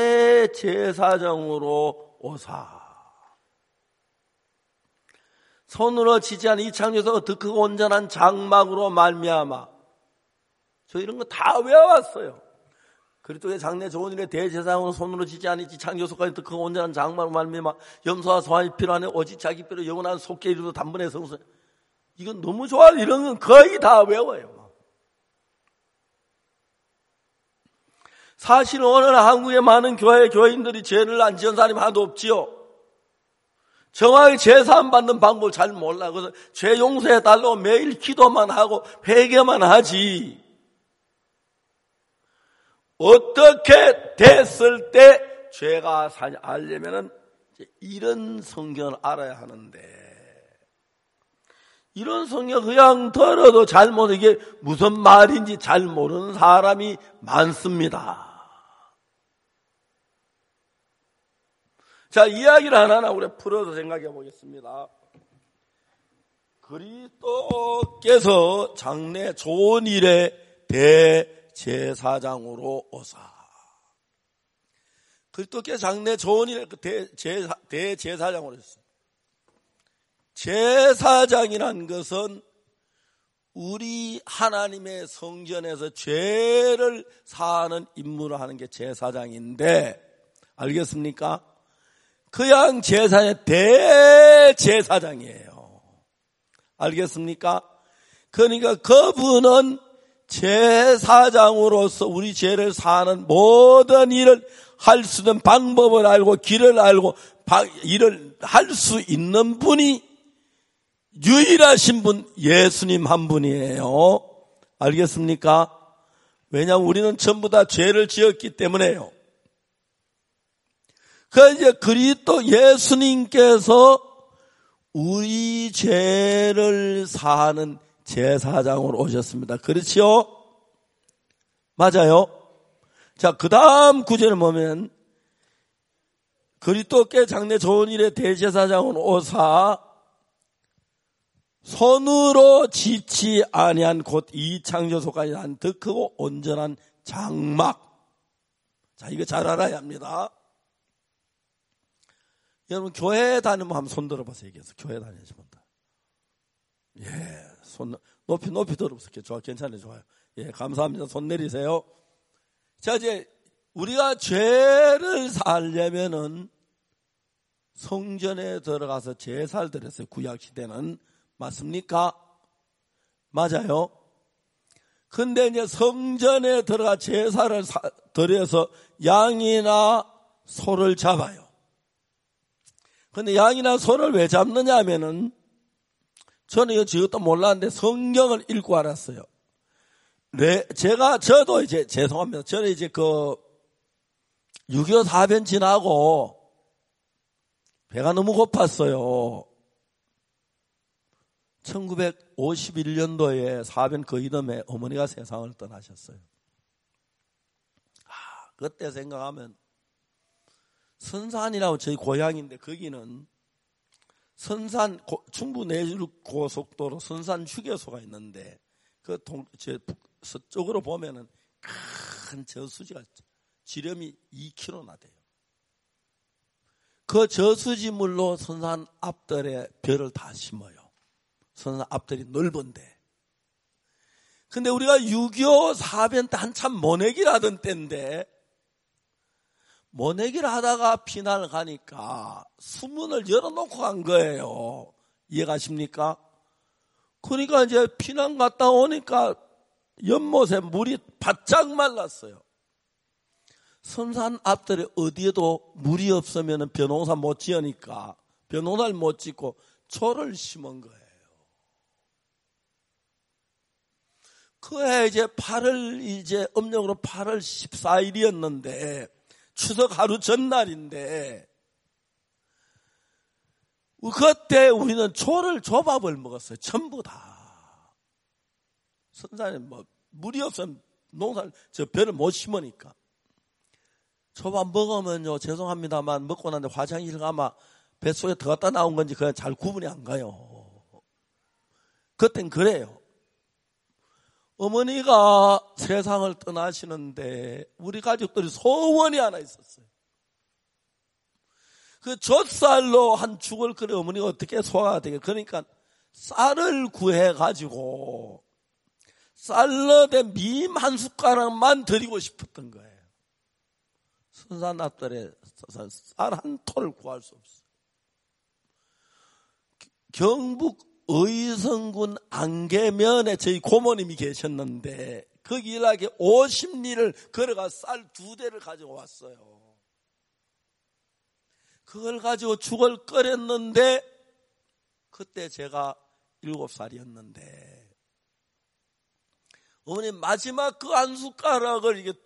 대제사장으로 오사 손으로 치지 않은 이 창조에서 더 크고 온전한 장막으로 말미암아 저 이런 거 다 외워왔어요. 그리스도의 장래 좋은 일의 대제사장으로 손으로 치지 않은 이 창조소까지 더 크고 온전한 장막으로 말미암아 염소와 소환이 필요하네 오직 자기 뼈로 영원한 속죄 이루도 단번에 성수. 이건 너무 좋아요. 이런 건 거의 다 외워요. 사실 오늘 한국의 많은 교인들이 죄를 안 지은 사람이 하나도 없지요. 정확히 제사함 받는 방법을 잘 몰라. 그래서 죄 용서해 달라고 매일 기도만 하고 회개만 하지. 어떻게 됐을 때 죄가 사냐 알려면은 이런 성경을 알아야 하는데 이런 성경 그냥 들어도 잘 모르는 이게 무슨 말인지 잘 모르는 사람이 많습니다. 자, 이야기를 하나하나 우리 풀어서 생각해 보겠습니다. 그리스도께서 장래 좋은 일의 대제사장으로 오사. 그리스도께서 장래 좋은 일의 대제사장으로 오셨어요. 제사장이란 것은 우리 하나님의 성전에서 죄를 사하는 임무를 하는 게 제사장인데 알겠습니까? 그냥 제사의 대제사장이에요. 알겠습니까? 그러니까 그분은 제사장으로서 우리 죄를 사하는 모든 일을 할 수 있는 방법을 알고 길을 알고 일을 할 수 있는 분이 유일하신 분 예수님 한 분이에요. 알겠습니까? 왜냐하면 우리는 전부 다 죄를 지었기 때문에요. 이제 그리스도 예수님께서 우리 죄를 사하는 제사장으로 오셨습니다. 그렇지요? 맞아요? 자, 그 다음 구절을 보면 그리스도께 장래 좋은 일의 대제사장으로 오사 손으로 짓지 아니한 곧 이 창조소까지 난 더 크고 온전한 장막. 자, 이거 잘 알아야 합니다. 여러분 교회 다니면 한번 손 들어봐서 얘기해서 교회 다니시면 예, 손 높이 들어보세요. 좋아, 괜찮아요, 좋아요. 예, 감사합니다. 손 내리세요. 자, 이제 우리가 죄를 살려면은 성전에 들어가서 제사를 드렸어요. 구약 시대는 맞습니까? 맞아요. 근데 이제 성전에 들어가 제사를 드려서 양이나 소를 잡아요. 근데 양이나 소를 왜 잡느냐 하면은 저는 이것도 몰랐는데 성경을 읽고 알았어요. 네, 저도 이제 죄송합니다. 저는 이제 6.25 사변 지나고 배가 너무 고팠어요. 1951년도에 사변 그 이듬해 어머니가 세상을 떠나셨어요. 그때 생각하면 선산이라고 저희 고향인데 거기는 선산 충북 내륙 고속도로 선산 휴게소가 있는데 서쪽으로 보면은 큰 저수지가 지름이 2km나 돼요. 그 저수지물로 선산 앞들에 벼를 다 심어요. 선산 앞들이 넓은데. 근데 우리가 6.25 사변 때 한참 모내기를 하던 때인데 모내기를 하다가 피난을 가니까 수문을 열어놓고 간 거예요. 이해가십니까? 그러니까 이제 피난 갔다 오니까 연못에 물이 바짝 말랐어요. 선산 앞들에 어디에도 물이 없으면 벼농사 못 지으니까 벼농사를 못 짓고 초를 심은 거예요. 그해 이제 음력으로 8월 14일이었는데 추석 하루 전날인데 그때 우리는 초를 조밥을 먹었어요. 전부 다. 선산에 물이 없으면 벼를 못 심으니까. 조밥 먹으면요, 죄송합니다만 먹고 난데 화장실 가면 뱃속에 들어갔다 나온 건지 그냥 잘 구분이 안 가요. 그땐 그래요. 어머니가 세상을 떠나시는데 우리 가족들이 소원이 하나 있었어요. 그 젖살로 한 죽을 끓여 어머니가 어떻게 소화가 되게, 그러니까 쌀을 구해가지고 쌀로 된 밈 한 숟가락만 드리고 싶었던 거예요. 선산 앞들에 쌀 한 톨을 구할 수 없어요. 경북 의성군 안개면에 저희 고모님이 계셨는데 거기 일하게 50리를 걸어가 쌀 2대를 가지고 왔어요. 그걸 가지고 죽을 끓였는데 그때 제가 7살이었는데 어머니 마지막 그 한 숟가락을 이게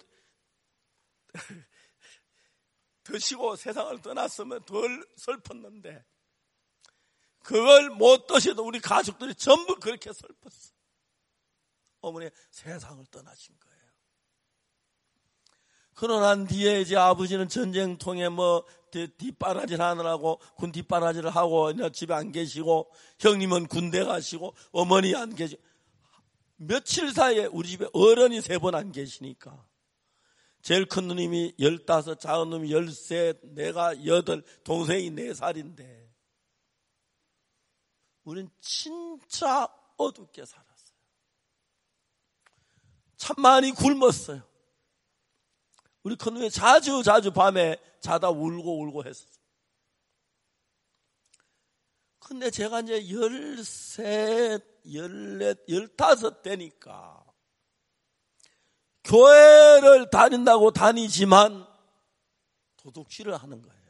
드시고 세상을 떠났으면 덜 슬펐는데 그걸 못 드셔도 우리 가족들이 전부 그렇게 슬펐어. 어머니 세상을 떠나신 거예요. 그러나 뒤에 이제 아버지는 전쟁통에 뒷바라지를 하느라고 군 뒷바라지를 하고 집에 안 계시고, 형님은 군대 가시고 어머니 안 계시고, 며칠 사이에 우리 집에 어른이 3번 안 계시니까 제일 큰 누님이 15, 작은 누님이 13, 내가 8, 동생이 4살인데 우린 진짜 어둡게 살았어요. 참 많이 굶었어요. 우리 큰 누님이 자주 밤에 자다 울고 했었어요. 근데 제가 이제 13, 14, 15 되니까 교회를 다닌다고 다니지만 도둑질을 하는 거예요.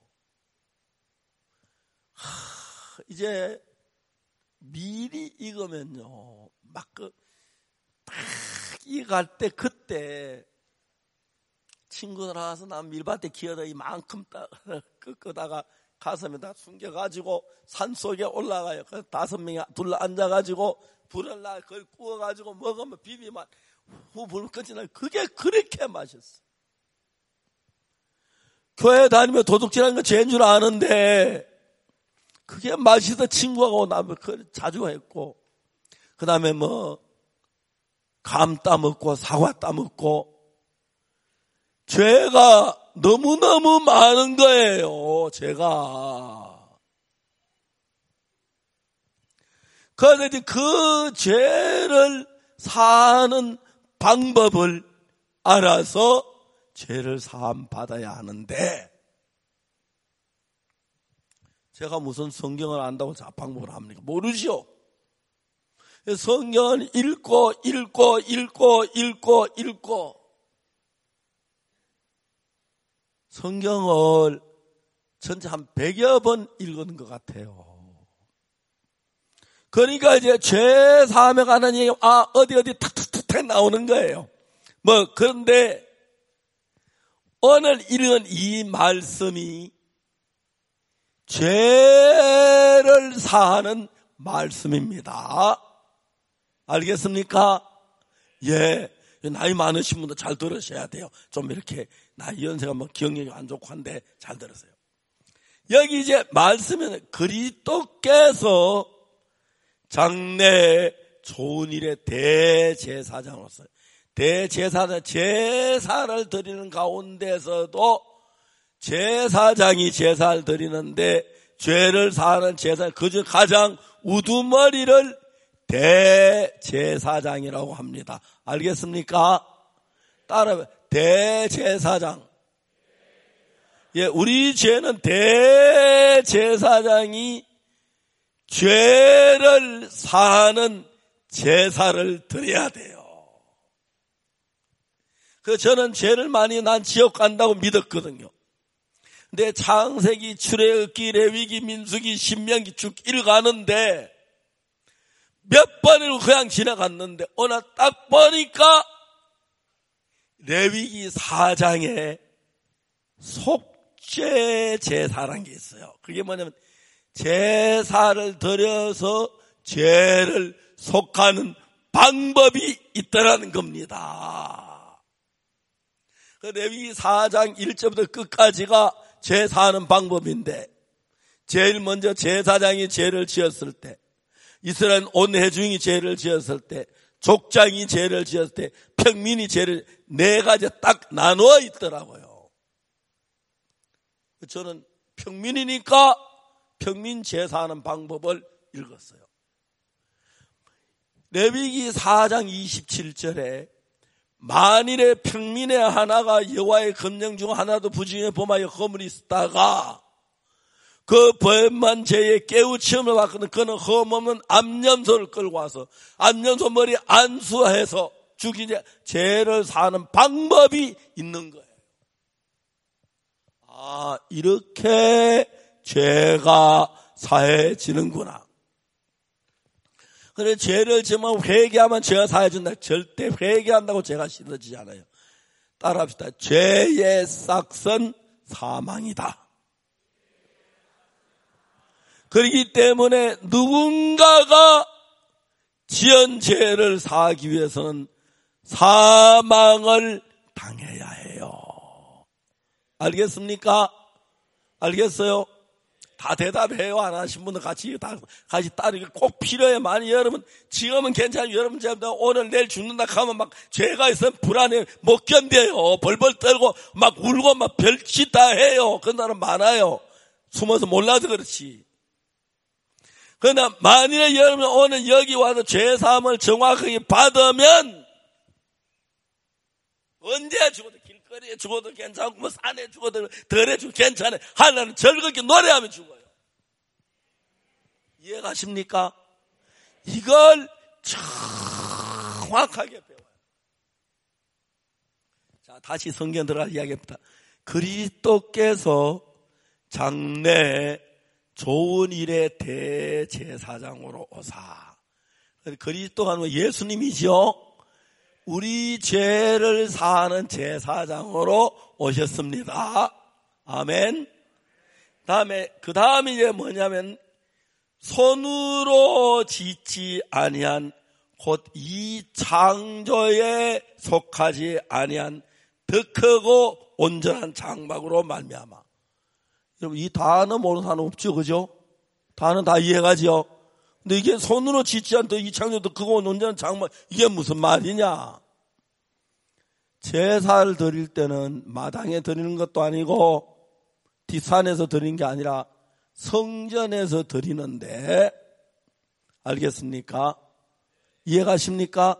이제 미리 익으면요, 막 딱 익을 때 그때 친구들 와서 난 밀밭에 기어다 이만큼 끄다가 가슴에다 숨겨가지고 산속에 올라가요. 그래서 5명이 둘러 앉아가지고 불을 나 그걸 구워가지고 먹으면 비비면 불 끄지 나. 그게 그렇게 맛있어. 교회 다니면 도둑질하는 거 죄인 줄 아는데 그게 맛있어. 친구하고 나면 자주 했고, 그 다음에 감 따먹고 사과 따먹고, 죄가 너무너무 많은 거예요, 제가. 그런데 그 죄를 사는 방법을 알아서 죄를 사함 받아야 하는데, 제가 무슨 성경을 안다고 방법을 합니까? 모르시오. 성경을 읽고 성경을 전체 한 100여 번 읽은 것 같아요. 그러니까 이제 죄 사함에 관한 얘기, 어디 탁탁탁 나오는 거예요. 그런데 오늘 읽은 이 말씀이 죄를 사하는 말씀입니다. 알겠습니까? 예. 나이 많으신 분도 잘 들으셔야 돼요. 좀 이렇게 나이 연세가 기억력이 안 좋고 한데 잘 들으세요. 여기 이제 말씀에는 그리스도께서 장래 좋은 일의 대제사장으로서, 대제사장, 제사를 드리는 가운데서도 제사장이 제사를 드리는데 죄를 사하는 제사, 그중 가장 우두머리를 대제사장이라고 합니다. 알겠습니까? 따라해. 대제사장. 예, 우리 죄는 대제사장이 죄를 사하는 제사를 드려야 돼요. 그래서 저는 죄를 많이 난 지옥 간다고 믿었거든요. 근데 창세기, 출애굽기, 레위기, 민수기, 신명기 쭉 읽어가는데 몇 번을 그냥 지나갔는데 오늘 딱 보니까 레위기 4장에 속죄 제사라는 게 있어요. 그게 뭐냐면 제사를 드려서 죄를 속하는 방법이 있다라는 겁니다. 그 레위기 4장 1절부터 끝까지가 죄 사하는 방법인데, 제일 먼저 제사장이 죄를 지었을 때, 이스라엘 온 회중이 죄를 지었을 때, 족장이 죄를 지었을 때, 평민이 죄를 네 가지 딱 나누어 있더라고요. 저는 평민이니까 평민 제사하는 방법을 읽었어요. 레위기 4장 27절에 만일에 평민의 하나가 여호와의 검령 중 하나도 부정에 범하여 허물이 있다가 그 범한 죄에 깨우침을 받거든 그는 흠없는 암염소를 끌고 와서 암염소 머리 안수해서 죽이자 죄를 사는 방법이 있는 거예요. 아, 이렇게 죄가 사해지는구나. 그래, 죄를 지으면 회개하면 죄가 사해진다. 절대 회개한다고 죄가 씻어지지 않아요. 따라합시다. 죄의 싹은 사망이다. 그렇기 때문에 누군가가 지은 죄를 사하기 위해서는 사망을 당해야 해요. 알겠습니까? 알겠어요? 다 대답해요. 안 하신 분들 같이 따르기 꼭 필요해요. 만약 여러분 지금은 괜찮아요. 여러분 오늘 내일 죽는다 하면 막 죄가 있으면 불안해 못 견뎌요. 벌벌 떨고 막 울고 막 별짓 다 해요. 그런 사람 많아요. 숨어서 몰라서 그렇지. 그러나 만일에 여러분 오늘 여기 와서 죄사함을 정확하게 받으면 언제 죽어도 길거리에 죽어도 괜찮고 뭐 산에 죽어도 덜에 죽어도 괜찮아요. 하나는 즐겁게 노래하면 죽어요. 이해가십니까? 이걸 정확하게 배워요. 자, 다시 성경 들어가 이야기합니다. 그리스도께서 장래에 좋은 일의 대제사장으로 오사. 그리스도가 아니고 예수님이죠. 우리 죄를 사하는 제사장으로 오셨습니다. 아멘. 그 다음에 이제 뭐냐면 손으로 짓지 아니한 곧 이 창조에 속하지 아니한 더 크고 온전한 장막으로 말미암아. 여러분 이 단어 모르는 사람 없죠, 그죠? 단어 다 이해가죠? 근데 이게 손으로 짓지 않던 이 창조도 크고 온전한 장막, 이게 무슨 말이냐? 제사를 드릴 때는 마당에 드리는 것도 아니고 뒷산에서 드리는 게 아니라 성전에서 드리는데, 알겠습니까? 이해가십니까?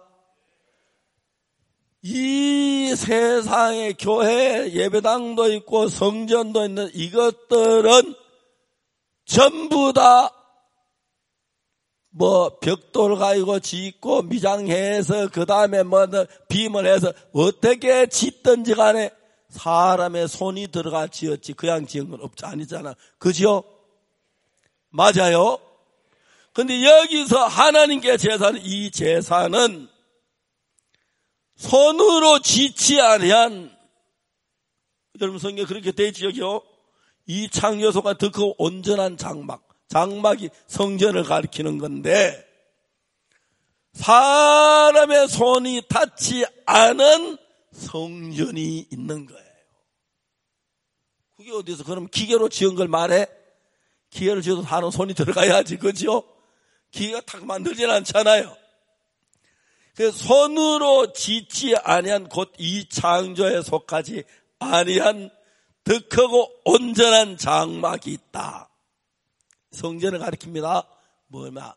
이 세상에 교회 예배당도 있고 성전도 있는 이것들은 전부 다 벽돌 가지고 짓고 미장해서 그 다음에 빔을 해서 어떻게 짓든지 간에 사람의 손이 들어가 지었지 그냥 지은 건 아니잖아. 그죠? 맞아요. 근데 여기서 하나님께 제사는 이 제사는 손으로 짓지 아니한, 여러분 성경에 그렇게 되어 있죠. 여기요. 이 창조소가 더 크고 온전한 장막이 성전을 가리키는 건데 사람의 손이 닿지 않은 성전이 있는 거예요. 그게 어디서 그럼 기계로 지은 걸 말해? 기계를 지어도 사람 손이 들어가야지, 그죠? 기계가 탁 만들지는 않잖아요. 그래서 손으로 짓지 아니한 곧 이 창조에 속하지 아니한 더 크고 온전한 장막이 있다. 성전을 가리킵니다. 뭐냐?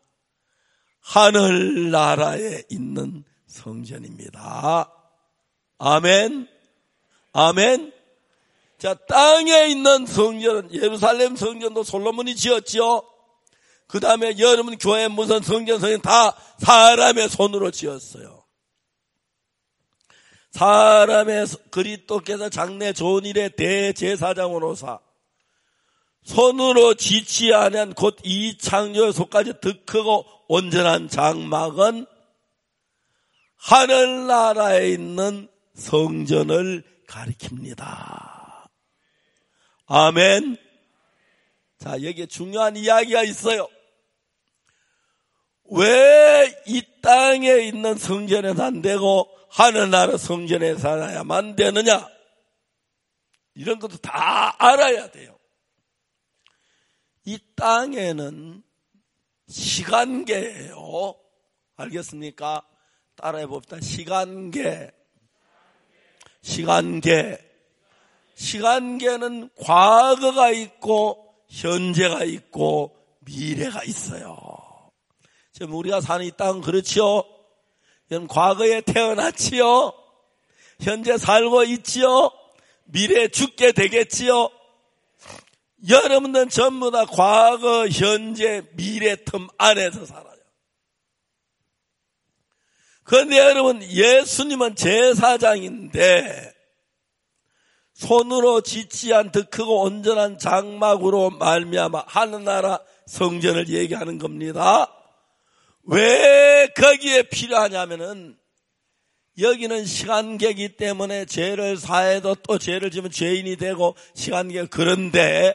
하늘나라에 있는 성전입니다. 아멘. 아멘. 자, 땅에 있는 성전은 예루살렘 성전도 솔로몬이 지었죠. 그 다음에 여러분 교회 무슨 성전 다 사람의 손으로 지었어요. 사람의 그리스도께서 장래 좋은 일의 대제사장으로서 손으로 짓지 아니한 곧 이 창조의 속까지 더 크고 온전한 장막은 하늘나라에 있는 성전을 가리킵니다. 아멘. 자, 여기에 중요한 이야기가 있어요. 왜 이 땅에 있는 성전에서 안 되고 하늘나라 성전에 살아야만 되느냐? 이런 것도 다 알아야 돼요. 이 땅에는 시간계예요. 알겠습니까? 따라해 봅시다. 시간계. 시간계는 과거가 있고 현재가 있고 미래가 있어요. 지금 우리가 사는 이 땅은 그렇지요? 여러분 과거에 태어났지요? 현재 살고 있지요? 미래에 죽게 되겠지요? 여러분들은 전부 다 과거, 현재, 미래 틈 안에서 살아요. 그런데 여러분 예수님은 제사장인데 손으로 짓지한 더 크고 온전한 장막으로 말미암아 하늘나라 성전을 얘기하는 겁니다. 왜 거기에 필요하냐면은 여기는 시간계이기 때문에 죄를 사해도 또 죄를 지면 죄인이 되고 시간계. 그런데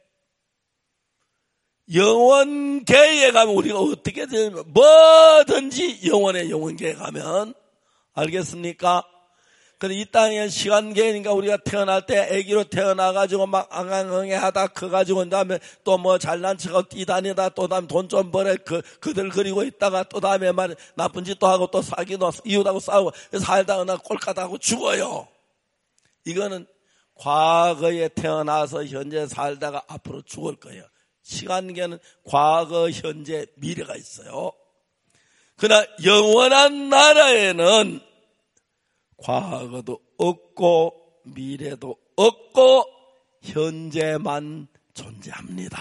영원계에 가면 우리가 어떻게 되냐면 뭐든지 영원계에 가면 알겠습니까? 근데 이 땅에 시간계니까 우리가 태어날 때 아기로 태어나가지고 막 앙앙응해하다 커가지고 그 다음에 또 뭐 잘난 척하고 뛰다니다 또 다음에 돈 좀 벌어 그들 그리고 있다가 또 다음에 말 나쁜 짓도 하고 또 사기도 이웃하고 싸우고 살다가 나 꼴까다하고 죽어요. 이거는 과거에 태어나서 현재 살다가 앞으로 죽을 거예요. 시간계는 과거, 현재, 미래가 있어요. 그러나 영원한 나라에는 과거도 없고 미래도 없고 현재만 존재합니다.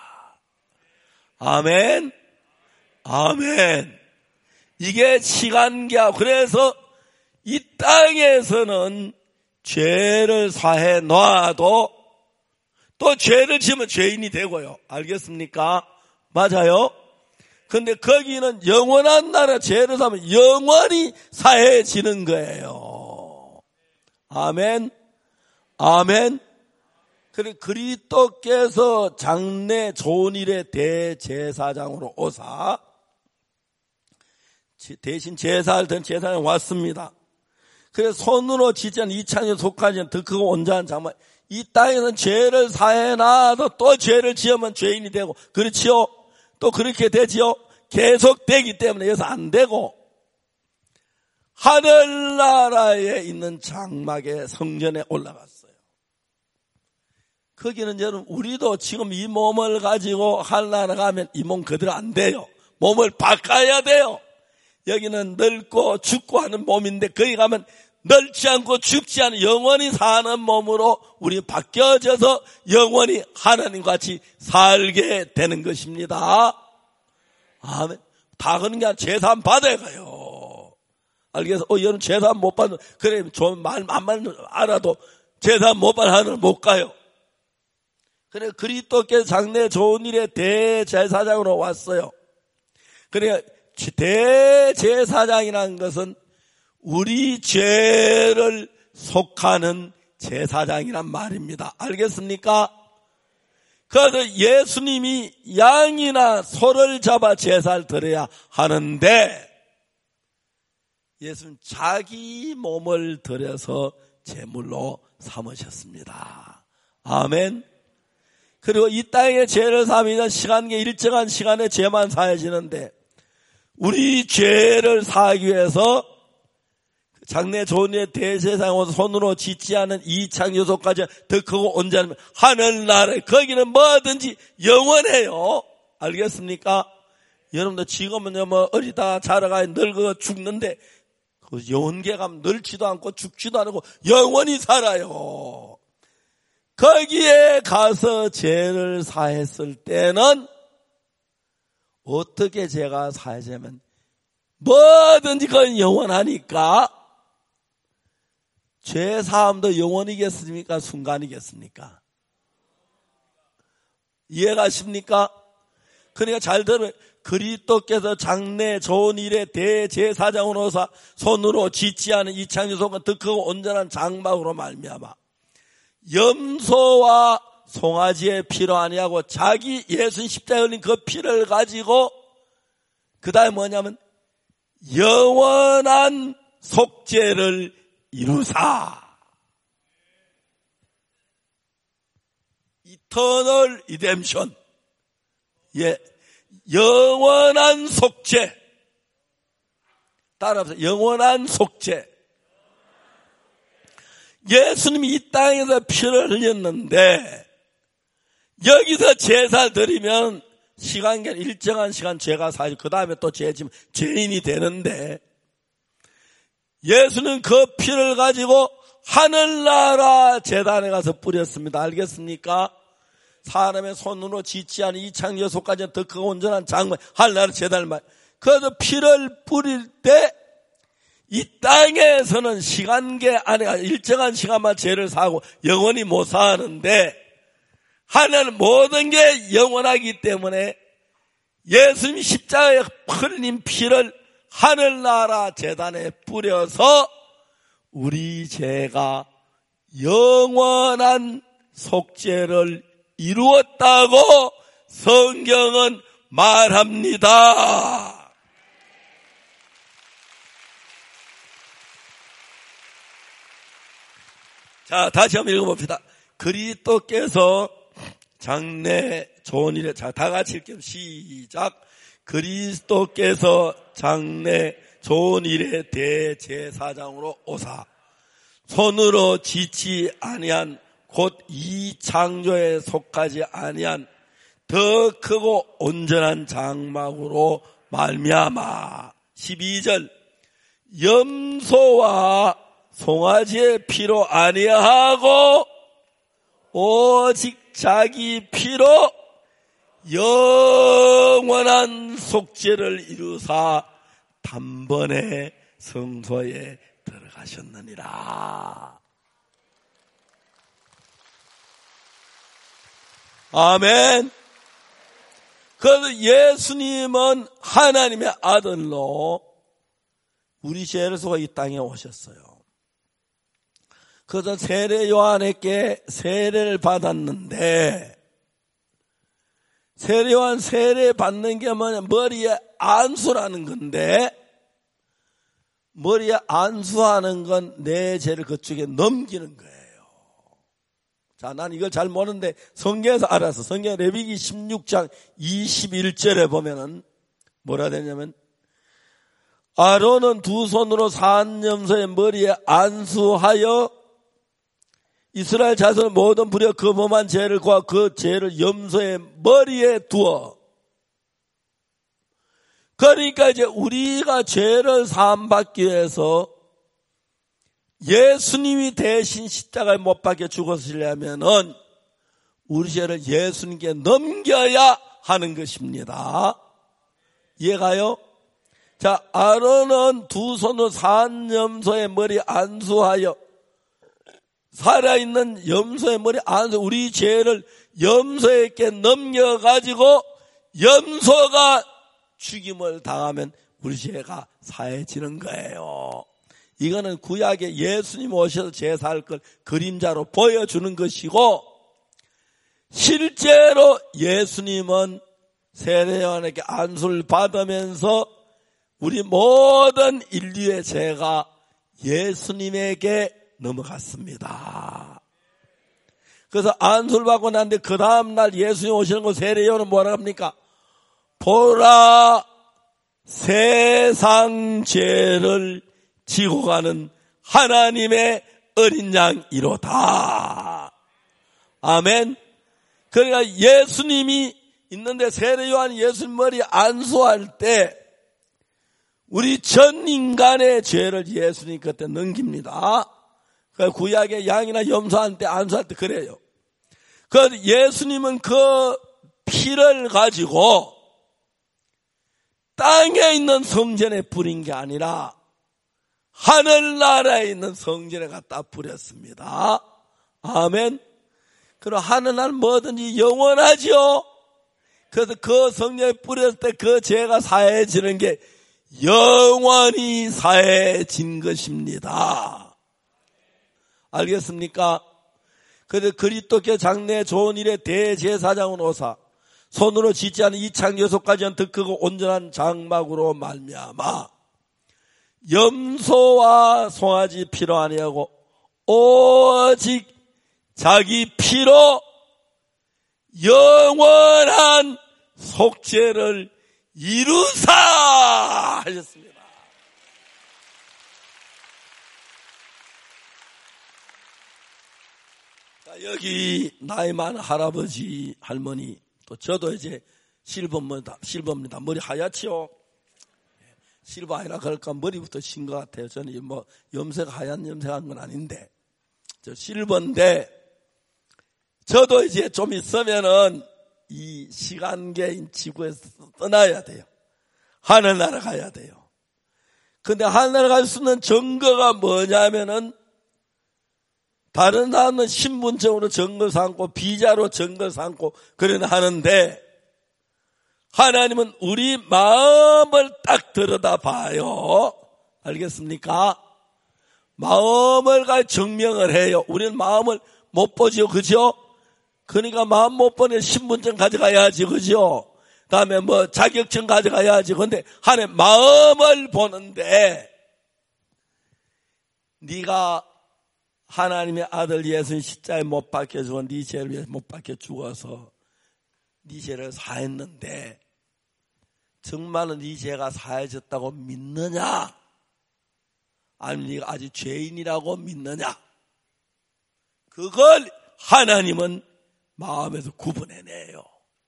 아멘. 아멘. 이게 시간계야. 그래서 이 땅에서는 죄를 사해 놔도 또 죄를 지으면 죄인이 되고요. 알겠습니까? 맞아요. 근데 거기는 영원한 나라 죄를 사면 영원히 사해지는 거예요. 아멘. 아멘. 그래 그리스도께서 장래 좋은 일의 대제사장으로 오사 대신 제사를 든 제사장이 왔습니다. 그래서 손으로 짓지 않은 이창에 속하지 않은 더 크고 온전한 장막. 이 땅에는 죄를 사해놔도 또 죄를 지으면 죄인이 되고 그렇지요? 또 그렇게 되지요? 계속 되기 때문에 여기서 안 되고 하늘나라에 있는 장막의 성전에 올라갔어요. 거기는 여러분 우리도 지금 이 몸을 가지고 하늘나라 가면 이 몸 그대로 안 돼요. 몸을 바꿔야 돼요. 여기는 늙고 죽고 하는 몸인데 거기 가면 늙지 않고 죽지 않은 영원히 사는 몸으로 우리 바뀌어져서 영원히 하나님같이 살게 되는 것입니다. 아멘. 다 그런 게 아니라 제사 받아야 가요. 알겠어? 여러분 제사 못 받는, 그래, 좀 말만 알아도 제사 못 받는 하늘을 못 가요. 그래, 그리스도께서 장래 좋은 일의 대제사장으로 왔어요. 그래, 대제사장이라는 것은 우리 죄를 속하는 제사장이란 말입니다. 알겠습니까? 그래서 예수님이 양이나 소를 잡아 제사를 드려야 하는데 예수님 자기 몸을 들여서 제물로 삼으셨습니다. 아멘. 그리고 이 땅의 죄를 사면 시간계 일정한 시간에 죄만 사해지는데 우리 죄를 사하기 위해서 장래 좋은 일의 대제사장으로 손으로 짓지 않은 이창요소까지 더 크고 온전한 하늘나라에 거기는 뭐든지 영원해요. 알겠습니까? 여러분들 지금은 뭐 어리다 자라가 늙어 죽는데 그 영원계 가면 늙지도 않고 죽지도 않고 영원히 살아요. 거기에 가서 죄를 사했을 때는 어떻게 죄가 사해지면 뭐든지 그건 영원하니까 죄 사함도 영원이겠습니까? 순간이겠습니까? 이해가십니까? 그러니까 잘 들어요. 그리스도께서 장래 좋은 일의 대제사장으로서 손으로 짓지 않은 이창유소가 더 크고 온전한 장막으로 말미암아 염소와 송아지의 피로 아니하고 자기 예수님 십자가에 흘린 그 피를 가지고 그 다음에 뭐냐면 영원한 속죄를 이루사 이터널 리뎀션 예, 영원한 속죄. 따라합시다. 영원한 속죄. 예수님이 이 땅에서 피를 흘렸는데 여기서 제사 드리면 시간계는 일정한 시간 죄가 사하고 그 다음에 또 죄지면 죄인이 되는데 예수는 그 피를 가지고 하늘나라 제단에 가서 뿌렸습니다. 알겠습니까? 사람의 손으로 짓지 않은 이창여소까지 더 크고 온전한 장막 하늘나라 제단을 말. 그래서 피를 뿌릴 때 이 땅에서는 시간계 안에 일정한 시간만 죄를 사고 영원히 못 사는데 하늘은 모든 게 영원하기 때문에 예수님이 십자가에 흘린 피를 하늘나라 제단에 뿌려서 우리 죄가 영원한 속죄를 이루었다고 성경은 말합니다. 자, 다시 한번 읽어봅시다. 그리스도께서 장래 좋은 일에, 자, 다 같이 읽게요. 시작. 그리스도께서 장래 좋은 일에 대제사장으로 오사 손으로 짓지 아니한 곧 이 창조에 속하지 아니한 더 크고 온전한 장막으로 말미암아. 12절. 염소와 송아지의 피로 아니하고 오직 자기 피로 영원한 속죄를 이루사 단번에 성소에 들어가셨느니라. 아멘. 그래서 예수님은 하나님의 아들로 우리 죄를 속아 이 땅에 오셨어요. 그래서 세례 요한에게 세례를 받았는데 세례 요한 세례 받는 게 뭐냐, 머리에 안수라는 건데 머리에 안수하는 건 내 죄를 그쪽에 넘기는 거예요. 자, 난 이걸 잘 모르는데 성경에서 알아서 성경 레위기 16장 21절에 보면은 뭐라 되냐면 아론은 두 손으로 산 염소의 머리에 안수하여 이스라엘 자손 모든 불의 범한 죄를 구하 그 죄를 염소의 머리에 두어. 그러니까 이제 우리가 죄를 사함받기 위해서 예수님이 대신 십자가에 못 박혀 죽었으려면은 우리 죄를 예수님께 넘겨야 하는 것입니다. 이해가요? 자, 아론은 두 손으로 산 염소의 머리 안수하여 살아있는 염소의 머리 안수, 우리 죄를 염소에게 넘겨가지고 염소가 죽임을 당하면 우리 죄가 사해지는 거예요. 이거는 구약에 예수님 오셔서 제사할 걸 그림자로 보여주는 것이고 실제로 예수님은 세례요한에게 안수를 받으면서 우리 모든 인류의 죄가 예수님에게 넘어갔습니다. 그래서 안수를 받고 난데 그 다음날 예수님 오시는 거 세례요한은 뭐라 합니까? 보라 세상 죄를 지고 가는 하나님의 어린 양이로다. 아멘. 그러니까 예수님이 있는데 세례요한이 예수님 머리 안수할 때 우리 전 인간의 죄를 예수님 그때 넘깁니다. 구약의 양이나 염소한테 안수할 때 그래요. 그 예수님은 그 피를 가지고 땅에 있는 성전에 뿌린 게 아니라 하늘나라에 있는 성전에 갖다 뿌렸습니다. 아멘. 그럼 하늘나라는 뭐든지 영원하죠. 그래서 그 성전에 뿌렸을 때 그 죄가 사해지는 게 영원히 사해진 것입니다. 알겠습니까? 그래서 그리스도께 장래 좋은 일에 대제사장으로 오사 손으로 짓지 않은 이창여소까지는 더 크고 온전한 장막으로 말미암아 염소와 송아지 피로 아니하고 오직 자기 피로 영원한 속죄를 이루사 하셨습니다. 자, 여기 나이 많은 할아버지, 할머니, 또 저도 이제 실버입니다. 머리 하얗지요? 실버 아니라 그럴까 머리부터 신 것 같아요. 저는 뭐 하얀 염색한 건 아닌데 저 실버인데 저도 이제 좀 있으면은 이 시간계인 지구에서 떠나야 돼요. 하늘나라 가야 돼요. 근데 하늘나라 갈 수 있는 증거가 뭐냐면은 다른 사람은 신분증으로 증거 삼고 비자로 증거 삼고 그러나 하는데 하나님은 우리 마음을 딱 들여다봐요. 알겠습니까? 마음을 증명을 해요. 우리는 마음을 못 보죠. 그죠? 그러니까 마음 못 보내 신분증 가져가야지. 그죠? 다음에 뭐 자격증 가져가야지. 근데 하나님 마음을 보는데 네가 하나님의 아들 예수님 십자가에 못 박혀 죽어 네 죄를 위해서 못 박혀 죽어서 네 죄를 사했는데 정말로 네 죄가 사해졌다고 믿느냐? 아니면 네가 아직 죄인이라고 믿느냐? 그걸 하나님은 마음에서 구분해내요.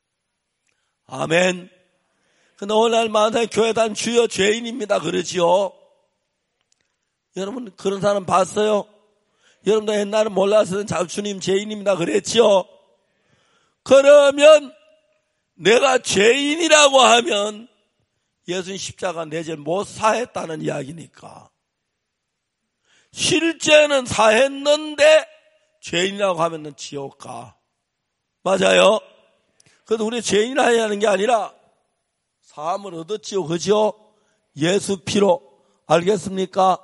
아멘. 근데 오늘날 많은 교회 다니는 주여 죄인입니다 그러지요. 여러분 그런 사람 봤어요? 여러분도 옛날에 몰라서는 주님 죄인입니다 그랬죠? 그러면 내가 죄인이라고 하면 예수님 십자가 내 죄를 못 사했다는 이야기니까. 실제는 사했는데 죄인이라고 하면 지옥 가. 맞아요? 그래도 우리 죄인이라 해야 하는 게 아니라 사함을 얻었지요. 그죠? 예수 피로. 알겠습니까?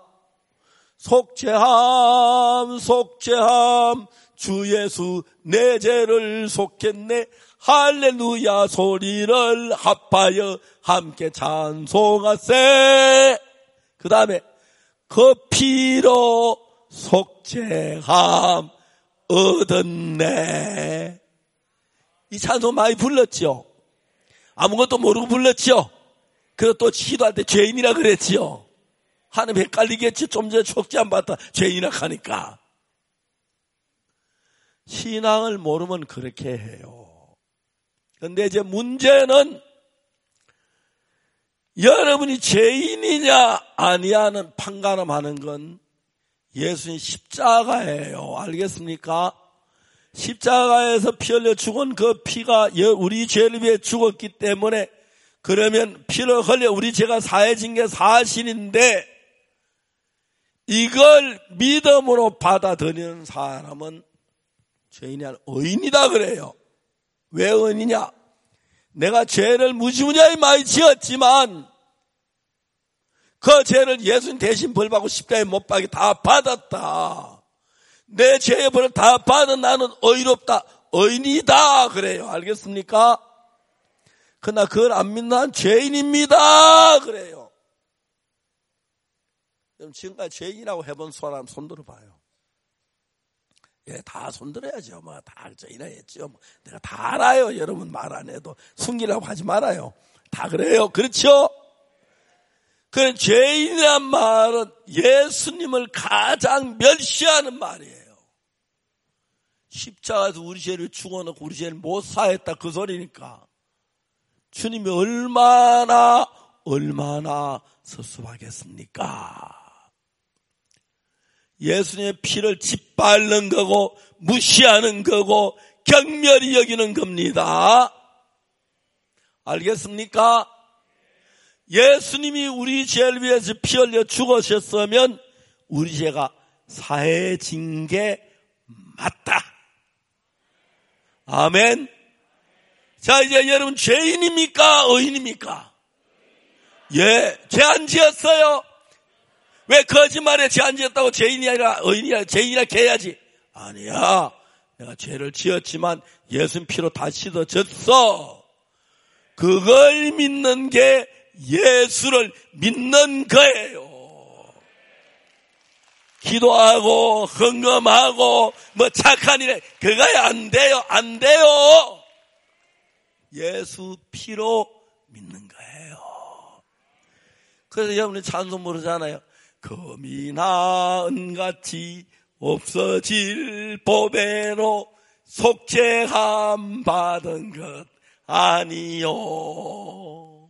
속죄함 속죄함 주 예수 내 죄를 속했네 할렐루야 소리를 합하여 함께 찬송하세. 그 다음에 그 피로 속죄함 얻었네. 이 찬송 많이 불렀죠. 아무것도 모르고 불렀죠. 그리고 또 기도할 때 죄인이라 그랬죠. 하나님 헷갈리겠지. 좀 전에 속죄 안 받다 죄인이라 하니까. 신앙을 모르면 그렇게 해요. 근데 이제 문제는 여러분이 죄인이냐 아니냐는 판가름하는 건 예수님 십자가예요. 알겠습니까? 십자가에서 피 흘려 죽은 그 피가 우리 죄를 위해 죽었기 때문에 그러면 피를 흘려 우리 죄가 사해진 게 사실인데 이걸 믿음으로 받아들이는 사람은 죄인이 아니라 의인이다 그래요. 왜 의인이냐? 내가 죄를 무지무지하게 많이 지었지만 그 죄를 예수님 대신 벌받고 십자가에 못 박이 다 받았다. 내 죄의 벌을 다 받은 나는 의롭다. 의인이다 그래요. 알겠습니까? 그러나 그걸 안 믿는 한 죄인입니다 그래요. 그럼 지금까지 죄인이라고 해본 사람 손 들어봐요. 예, 다 손들어야죠. 뭐, 다 죄인이라 했죠. 뭐, 내가 다 알아요. 여러분 말 안 해도. 숨기려고 하지 말아요. 다 그래요. 그렇죠? 그 죄인이란 말은 예수님을 가장 멸시하는 말이에요. 십자가에서 우리 죄를 죽어놓고 우리 죄를 못 사했다. 그 소리니까. 주님이 얼마나 섭섭하겠습니까? 예수님의 피를 짓밟는 거고 무시하는 거고 경멸히 여기는 겁니다. 알겠습니까? 예수님이 우리 죄를 위해서 피 흘려 죽으셨으면 우리 죄가 사해진 게 맞다. 아멘. 자, 이제 여러분 죄인입니까? 의인입니까? 예, 죄 안 지었어요. 왜 거짓말에 죄 안 지었다고 죄인이 아니라 의인이라 죄인이라 해야지. 아니야. 내가 죄를 지었지만 예수님 피로 다 씻어졌어. 그걸 믿는 게 예수를 믿는 거예요. 기도하고 헌금하고 뭐 착한 일에 그거야 안 돼요. 안 돼요. 예수 피로 믿는 거예요. 그래서 여러분이 찬송 부르잖아요. 금이 나은같이 없어질 보배로 속죄함 받은 것 아니요.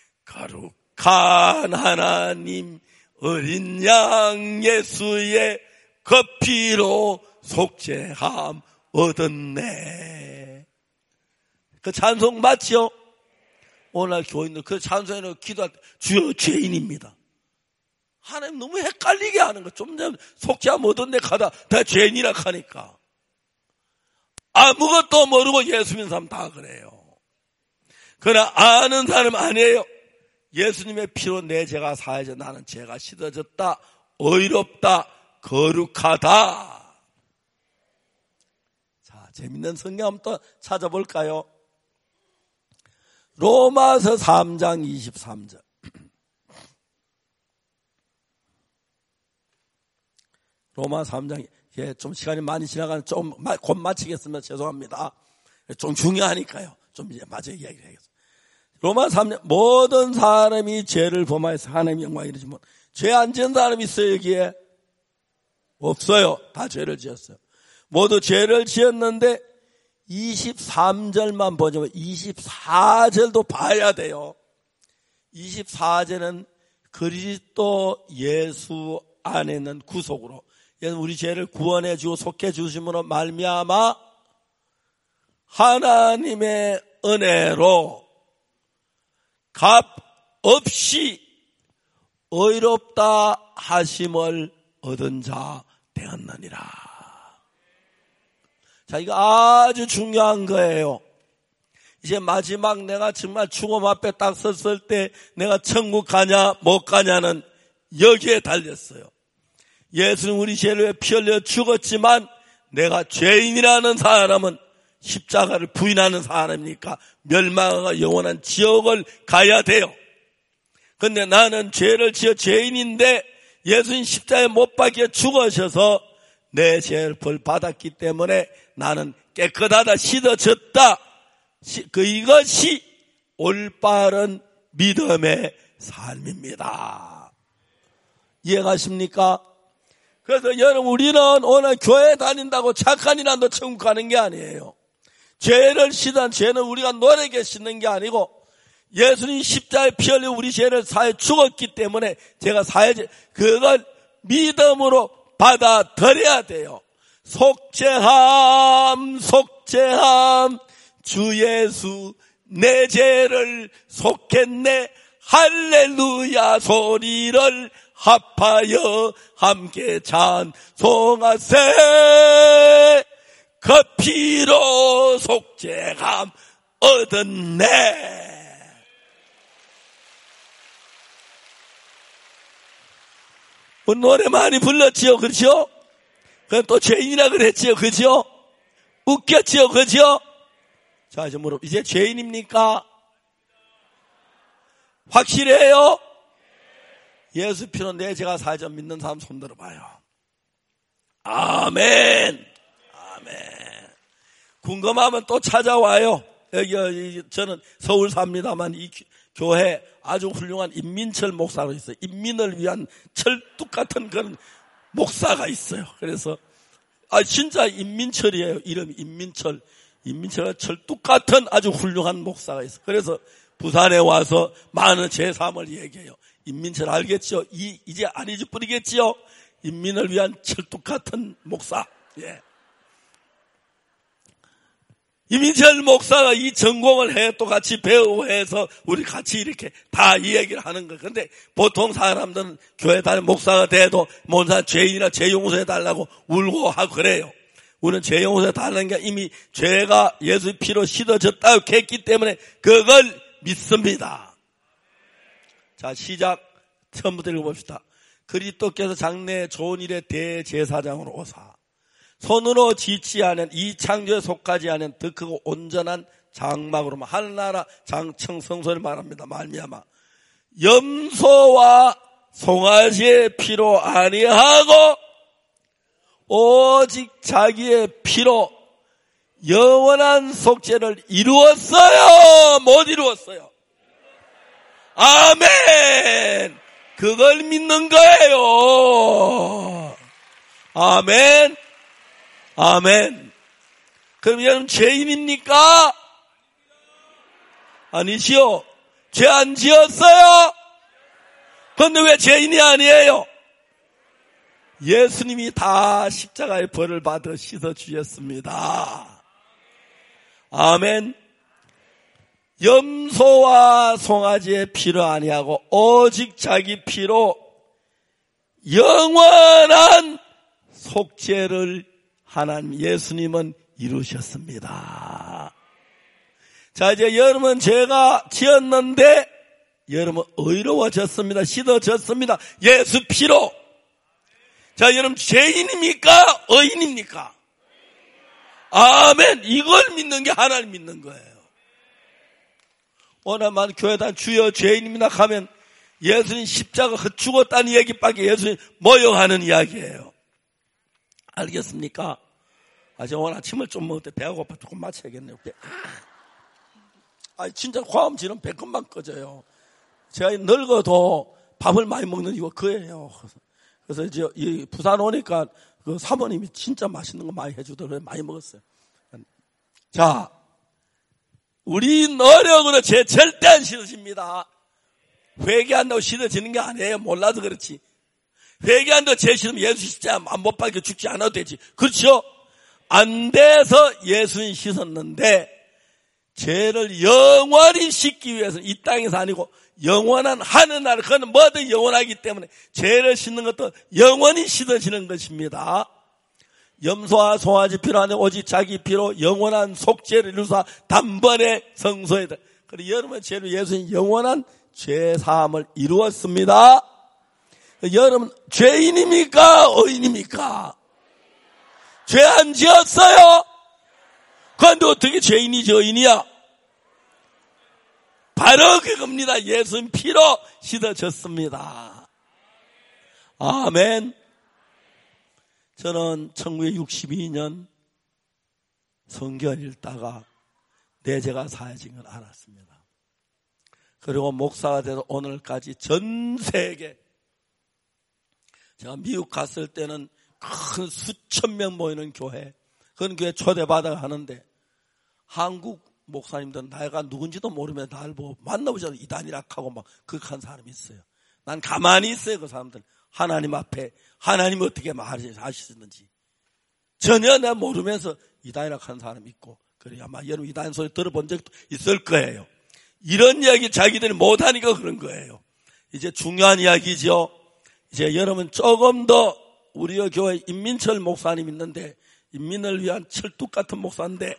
거룩한 하나님 어린 양 예수의 그 피로 속죄함 얻었네. 그 찬송 맞죠? 오늘 교인들 그 찬송에는 기도할 때 주여 죄인입니다. 하나님 너무 헷갈리게 하는 거. 좀 전에 속죄함 얻었네 가다 다 죄인이라 하니까 아무것도 모르고 예수 믿는 사람 다 그래요. 그러나 아는 사람 아니에요. 예수님의 피로 내 죄가 사해져 나는 죄가 씻어졌다, 의롭다, 거룩하다. 자, 재밌는 성경 한번 또 찾아볼까요? 로마서 3장 23절. 로마 3장, 예, 좀 시간이 많이 지나가는 좀 곧 마치겠습니다. 죄송합니다. 좀 중요하니까요. 좀 이제 마저 이야기를 해야겠습니다. 로마 3장, 모든 사람이 죄를 범하여서 하나님의 영광을 이루지만 죄 안 지은 사람이 있어요, 여기에? 없어요. 다 죄를 지었어요. 모두 죄를 지었는데 23절만 보자면 24절도 봐야 돼요. 24절은 그리스도 예수 안에 있는 구속으로 우리 죄를 구원해 주고 속해 주심으로 말미암아 하나님의 은혜로 값 없이 의롭다 하심을 얻은 자 되었느니라. 자, 이거 아주 중요한 거예요. 이제 마지막 내가 정말 죽음 앞에 딱 섰을 때 내가 천국 가냐 못 가냐는 여기에 달렸어요. 예수는 우리 죄를 위해 피 흘려 죽었지만 내가 죄인이라는 사람은 십자가를 부인하는 사람이니까 멸망과 영원한 지옥을 가야 돼요. 근데 나는 죄를 지어 죄인인데 예수님 십자가에 못 박혀 죽으셔서 내 죄를 벌 받았기 때문에 나는 깨끗하다, 씻어졌다. 이것이 올바른 믿음의 삶입니다. 이해가십니까? 그래서 여러분, 우리는 오늘 교회 다닌다고 착한 일한도 천국 가는 게 아니에요. 죄를 씻은 죄는 우리가 노력에 씻는 게 아니고 예수님 십자가에 피 흘려 우리 죄를 사해 죽었기 때문에 제가 사해지 그걸 믿음으로 받아들여야 돼요. 속죄함 주 예수 내 죄를 속했네 할렐루야 소리를 합하여 함께 찬송하세. 그 피로 속죄함 얻었네. 노래 많이 불렀지요, 그렇죠? 그럼 또 죄인이라 그랬지요, 그렇죠? 웃겼지요, 그렇죠? 자, 이제 물어, 이제 죄인입니까? 확실해요? 예수 피로 내 죄가 사해져 믿는 사람 손 들어봐요. 아멘. 아멘. 궁금하면 또 찾아와요. 여기 저는 서울 삽니다만 이 교회 아주 훌륭한 임민철 목사로 있어요. 인민을 위한 철뚝 같은 그런 목사가 있어요. 그래서 진짜 임민철이에요. 이름이 임민철. 임민철은 철뚝 같은 아주 훌륭한 목사가 있어요. 그래서 부산에 와서 많은 제3을 얘기해요. 임민철 알겠죠? 이제 안 잊어버리겠지요? 인민을 위한 철뚝 같은 목사. 예. 임민철 목사가 이 전공을 해 또 같이 배우고 해서 우리 같이 이렇게 다 이 얘기를 하는 거예요. 그런데 보통 사람들은 교회 다니는 목사가 돼도 뭔가 죄인이나 죄 용서해 달라고 울고 하고 그래요. 우리는 죄 용서해 달라는 게 이미 죄가 예수 피로 씻어졌다고 했기 때문에 그걸 믿습니다. 자, 시작 처음부터 읽어봅시다. 그리스도께서 장래에 좋은 일의 대제사장으로 오사 손으로 짓지 않은 이 창조에 속하지 않은 더 크고 온전한 장막으로만 하늘나라 장청성소를 말합니다. 말미암아 염소와 송아지의 피로 아니하고 오직 자기의 피로 영원한 속죄를 이루었어요? 못 이루었어요? 아멘! 그걸 믿는 거예요. 아멘! 아멘! 그럼 여러분 죄인입니까? 아니지요. 죄 안 지었어요? 그런데 왜 죄인이 아니에요? 예수님이 다 십자가의 벌을 받아 씻어주셨습니다. 아멘. 염소와 송아지의 피로 아니하고 오직 자기 피로 영원한 속죄를 하나님 예수님은 이루셨습니다. 자, 이제 여러분 죄가 지었는데 여러분 의로워졌습니다. 씻어졌습니다. 예수 피로. 자, 여러분 죄인입니까? 의인입니까? 아멘. 이걸 믿는 게 하나님 믿는 거예요. 오늘만 교회단 주여 죄인입니다 하면 예수님 십자가 죽었다는 얘기밖에 예수님 모욕하는 이야기예요. 알겠습니까? 제가 오늘 아침을 좀 먹을 때 배가 고파 조금 마쳐야겠네요. 진짜 과음질은 배 금방 꺼져요. 제가 늙어도 밥을 많이 먹는 이유가 그예요. 그래서 이제 부산 오니까 그 사모님이 진짜 맛있는 거 많이 해주더라고요. 많이 먹었어요. 자, 우리 노력으로 죄 절대 안 씻어집니다. 회개한다고 씻어지는 게 아니에요. 몰라서 그렇지. 회개한다고 죄 씻으면 예수 십자가 못 박혀 죽지 않아도 되지. 그렇죠? 안 돼서 예수님 씻었는데 죄를 영원히 씻기 위해서는 이 땅에서 아니고 영원한 하늘나라, 그건 뭐든 영원하기 때문에 죄를 씻는 것도 영원히 씻어지는 것입니다. 염소와 송아지 피로 아니라 오직 자기 피로 영원한 속죄를 이루사 단번에 성소에다. 그리고 여러분 죄로 예수님 영원한 죄사함을 이루었습니다. 여러분 죄인입니까? 의인입니까? 죄 안 지었어요? 그런데 어떻게 죄인이지 의인이야? 바로 그겁니다. 예수님 피로 씻어졌습니다. 아멘. 저는 1962년 성경 읽다가 내 죄가 사해진 걸 알았습니다. 그리고 목사가 돼서 오늘까지 전 세계, 제가 미국 갔을 때는 큰 수천 명 모이는 교회, 그런 교회 초대받아 하는데 한국 목사님들은 내가 누군지도 모르면 날 보고 만나보자고 이단이라 하고 막 그렇게 한 사람이 있어요. 난 가만히 있어요. 그 사람들 하나님 앞에 하나님 어떻게 말하시는지 전혀 내가 모르면서 이단이라 한 사람이 있고, 그래 아마 여러분 이단 소리 들어본 적도 있을 거예요. 이런 이야기 자기들이 못하니까 그런 거예요. 이제 중요한 이야기죠. 이제 여러분 조금 더 우리 교회 임민철 목사님 있는데 인민을 위한 철뚝 같은 목사인데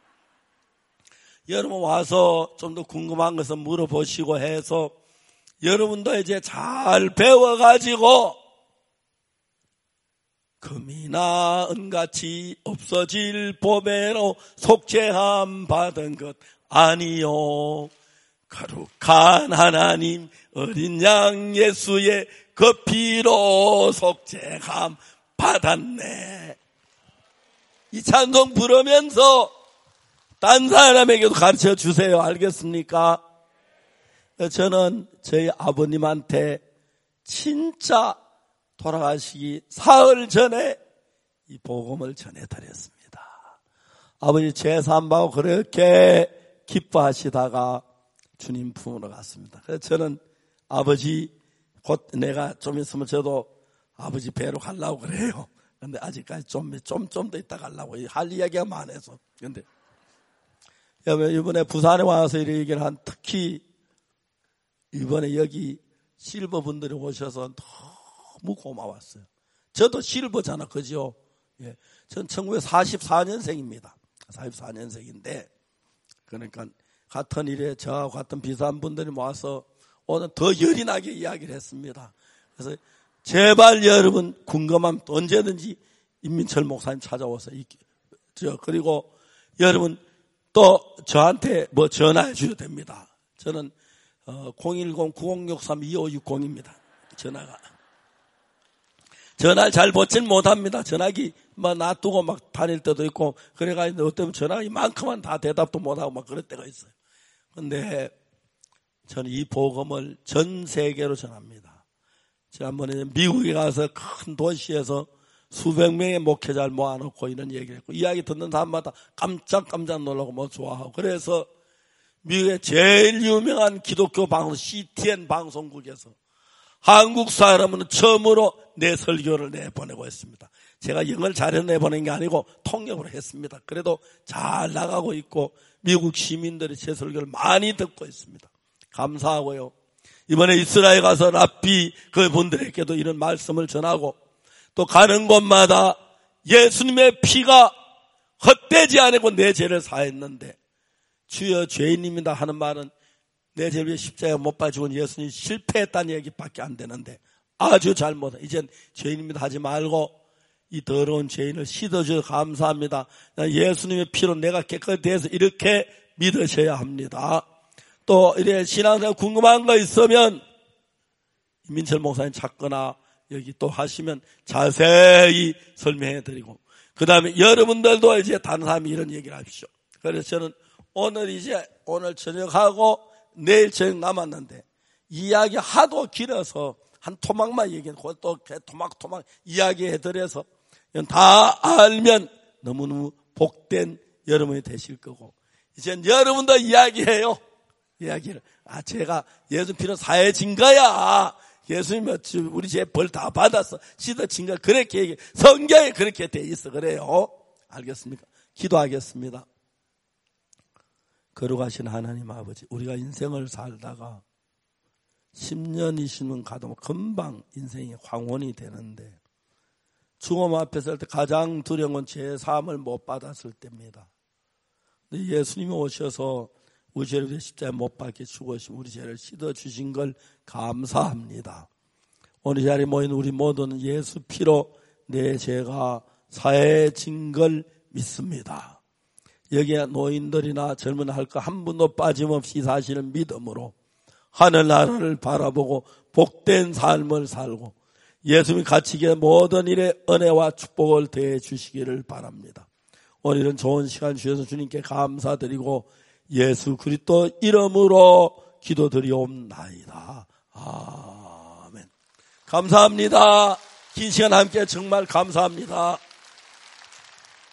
여러분 와서 좀 더 궁금한 것을 물어보시고 해서 여러분도 이제 잘 배워가지고 금이나 은같이 없어질 보배로 속죄함 받은 것 아니요. 거룩한 하나님 어린 양 예수의 그 피로 속죄함 받았네. 이 찬송 부르면서 딴 사람에게도 가르쳐 주세요. 알겠습니까? 저는 저희 아버님한테 진짜 돌아가시기 사흘 전에 이 복음을 전해드렸습니다. 아버지 제사함하고 그렇게 기뻐하시다가 주님 품으로 갔습니다. 그래서 저는 아버지 곧 내가 좀 있으면 저도 아버지 뵈러 가려고 그래요. 근데 아직까지 좀 더 있다 가려고 할 이야기가 많아서. 근데 이번에 부산에 와서 이렇게 얘기를 한 특히 이번에 여기 실버 분들이 오셔서 너무 고마웠어요. 저도 실버잖아, 그죠? 예. 전 1944년생입니다. 44년생인데, 그러니까 같은 일에 저하고 같은 비슷한 분들이 모아서 오늘 더 열이 나게 이야기를 했습니다. 그래서 제발 여러분 궁금하면 언제든지 임민철 목사님 찾아와서 그리고 여러분 또 저한테 뭐 전화해 주셔도 됩니다. 저는 010-9063-2560입니다. 전화가. 전화를 잘 받지는 못합니다. 전화기 막 놔두고 막 다닐 때도 있고, 그래가지고 어쩌면 전화기 만큼은 다 대답도 못하고 막 그럴 때가 있어요. 근데 저는 이 복음을 전 세계로 전합니다. 지난번에 미국에 가서 큰 도시에서 수백 명의 목회자를 모아놓고 이런 얘기를 했고, 이야기 듣는 사람마다 깜짝 놀라고 뭐 좋아하고, 그래서 미국의 제일 유명한 기독교 방송 CTN 방송국에서 한국 사람은 처음으로 내 설교를 내보내고 있습니다. 제가 영어를 잘해서 내보낸 게 아니고 통역으로 했습니다. 그래도 잘 나가고 있고 미국 시민들이 제 설교를 많이 듣고 있습니다. 감사하고요. 이번에 이스라엘 가서 랍비 그분들에게도 이런 말씀을 전하고, 또 가는 곳마다 예수님의 피가 헛되지 않고 내 죄를 사했는데, 주여 죄인입니다 하는 말은 내 죄를 위해 십자가에 못 박혀 죽은 예수님이 실패했다는 얘기밖에 안 되는데, 아주 잘못, 이젠 죄인입니다 하지 말고 이 더러운 죄인을 씻어주셔서 감사합니다. 예수님의 피로 내가 깨끗해서 이렇게 믿으셔야 합니다. 또 이래 신앙생활 궁금한 거 있으면 민철 목사님 찾거나 여기 또 하시면 자세히 설명해 드리고, 그 다음에 여러분들도 이제 다른 사람이 이런 얘기를 하십시오. 그래서 저는 오늘 저녁하고 내일 저녁 남았는데 이야기 하도 길어서 한 토막만 얘기하고 또 토막 이야기해 드려서 다 알면 너무너무 복된 여러분이 되실 거고, 이제 여러분도 이야기해요. 이야기를. 제가 예수 피로 사해진 거야. 예수님이 우리 죄 벌 다 받았어. 씻어진 거야. 그렇게 얘기해. 성경에 그렇게 돼 있어. 그래요. 알겠습니까? 기도하겠습니다. 거룩하신 하나님 아버지, 우리가 인생을 살다가 10년, 20년 가도 금방 인생이 황혼이 되는데, 죽음 앞에 설 때 가장 두려운 건 죄 사함을 못 받았을 때입니다. 근데 예수님이 오셔서 우리 죄를 위해 십자가에 못 박혀 죽으시고 우리 죄를 씻어주신 걸 감사합니다. 오늘 자리에 모인 우리 모두는 예수 피로 내 죄가 사해진 걸 믿습니다. 여기에 노인들이나 젊은 할 거 한 분도 빠짐없이 사시는 믿음으로 하늘나라를 바라보고 복된 삶을 살고 예수님이 갇히게 모든 일에 은혜와 축복을 더해 주시기를 바랍니다. 오늘은 좋은 시간 주셔서 주님께 감사드리고 예수 그리스도 이름으로 기도드리옵나이다. 아멘. 감사합니다. 긴 시간 함께 정말 감사합니다.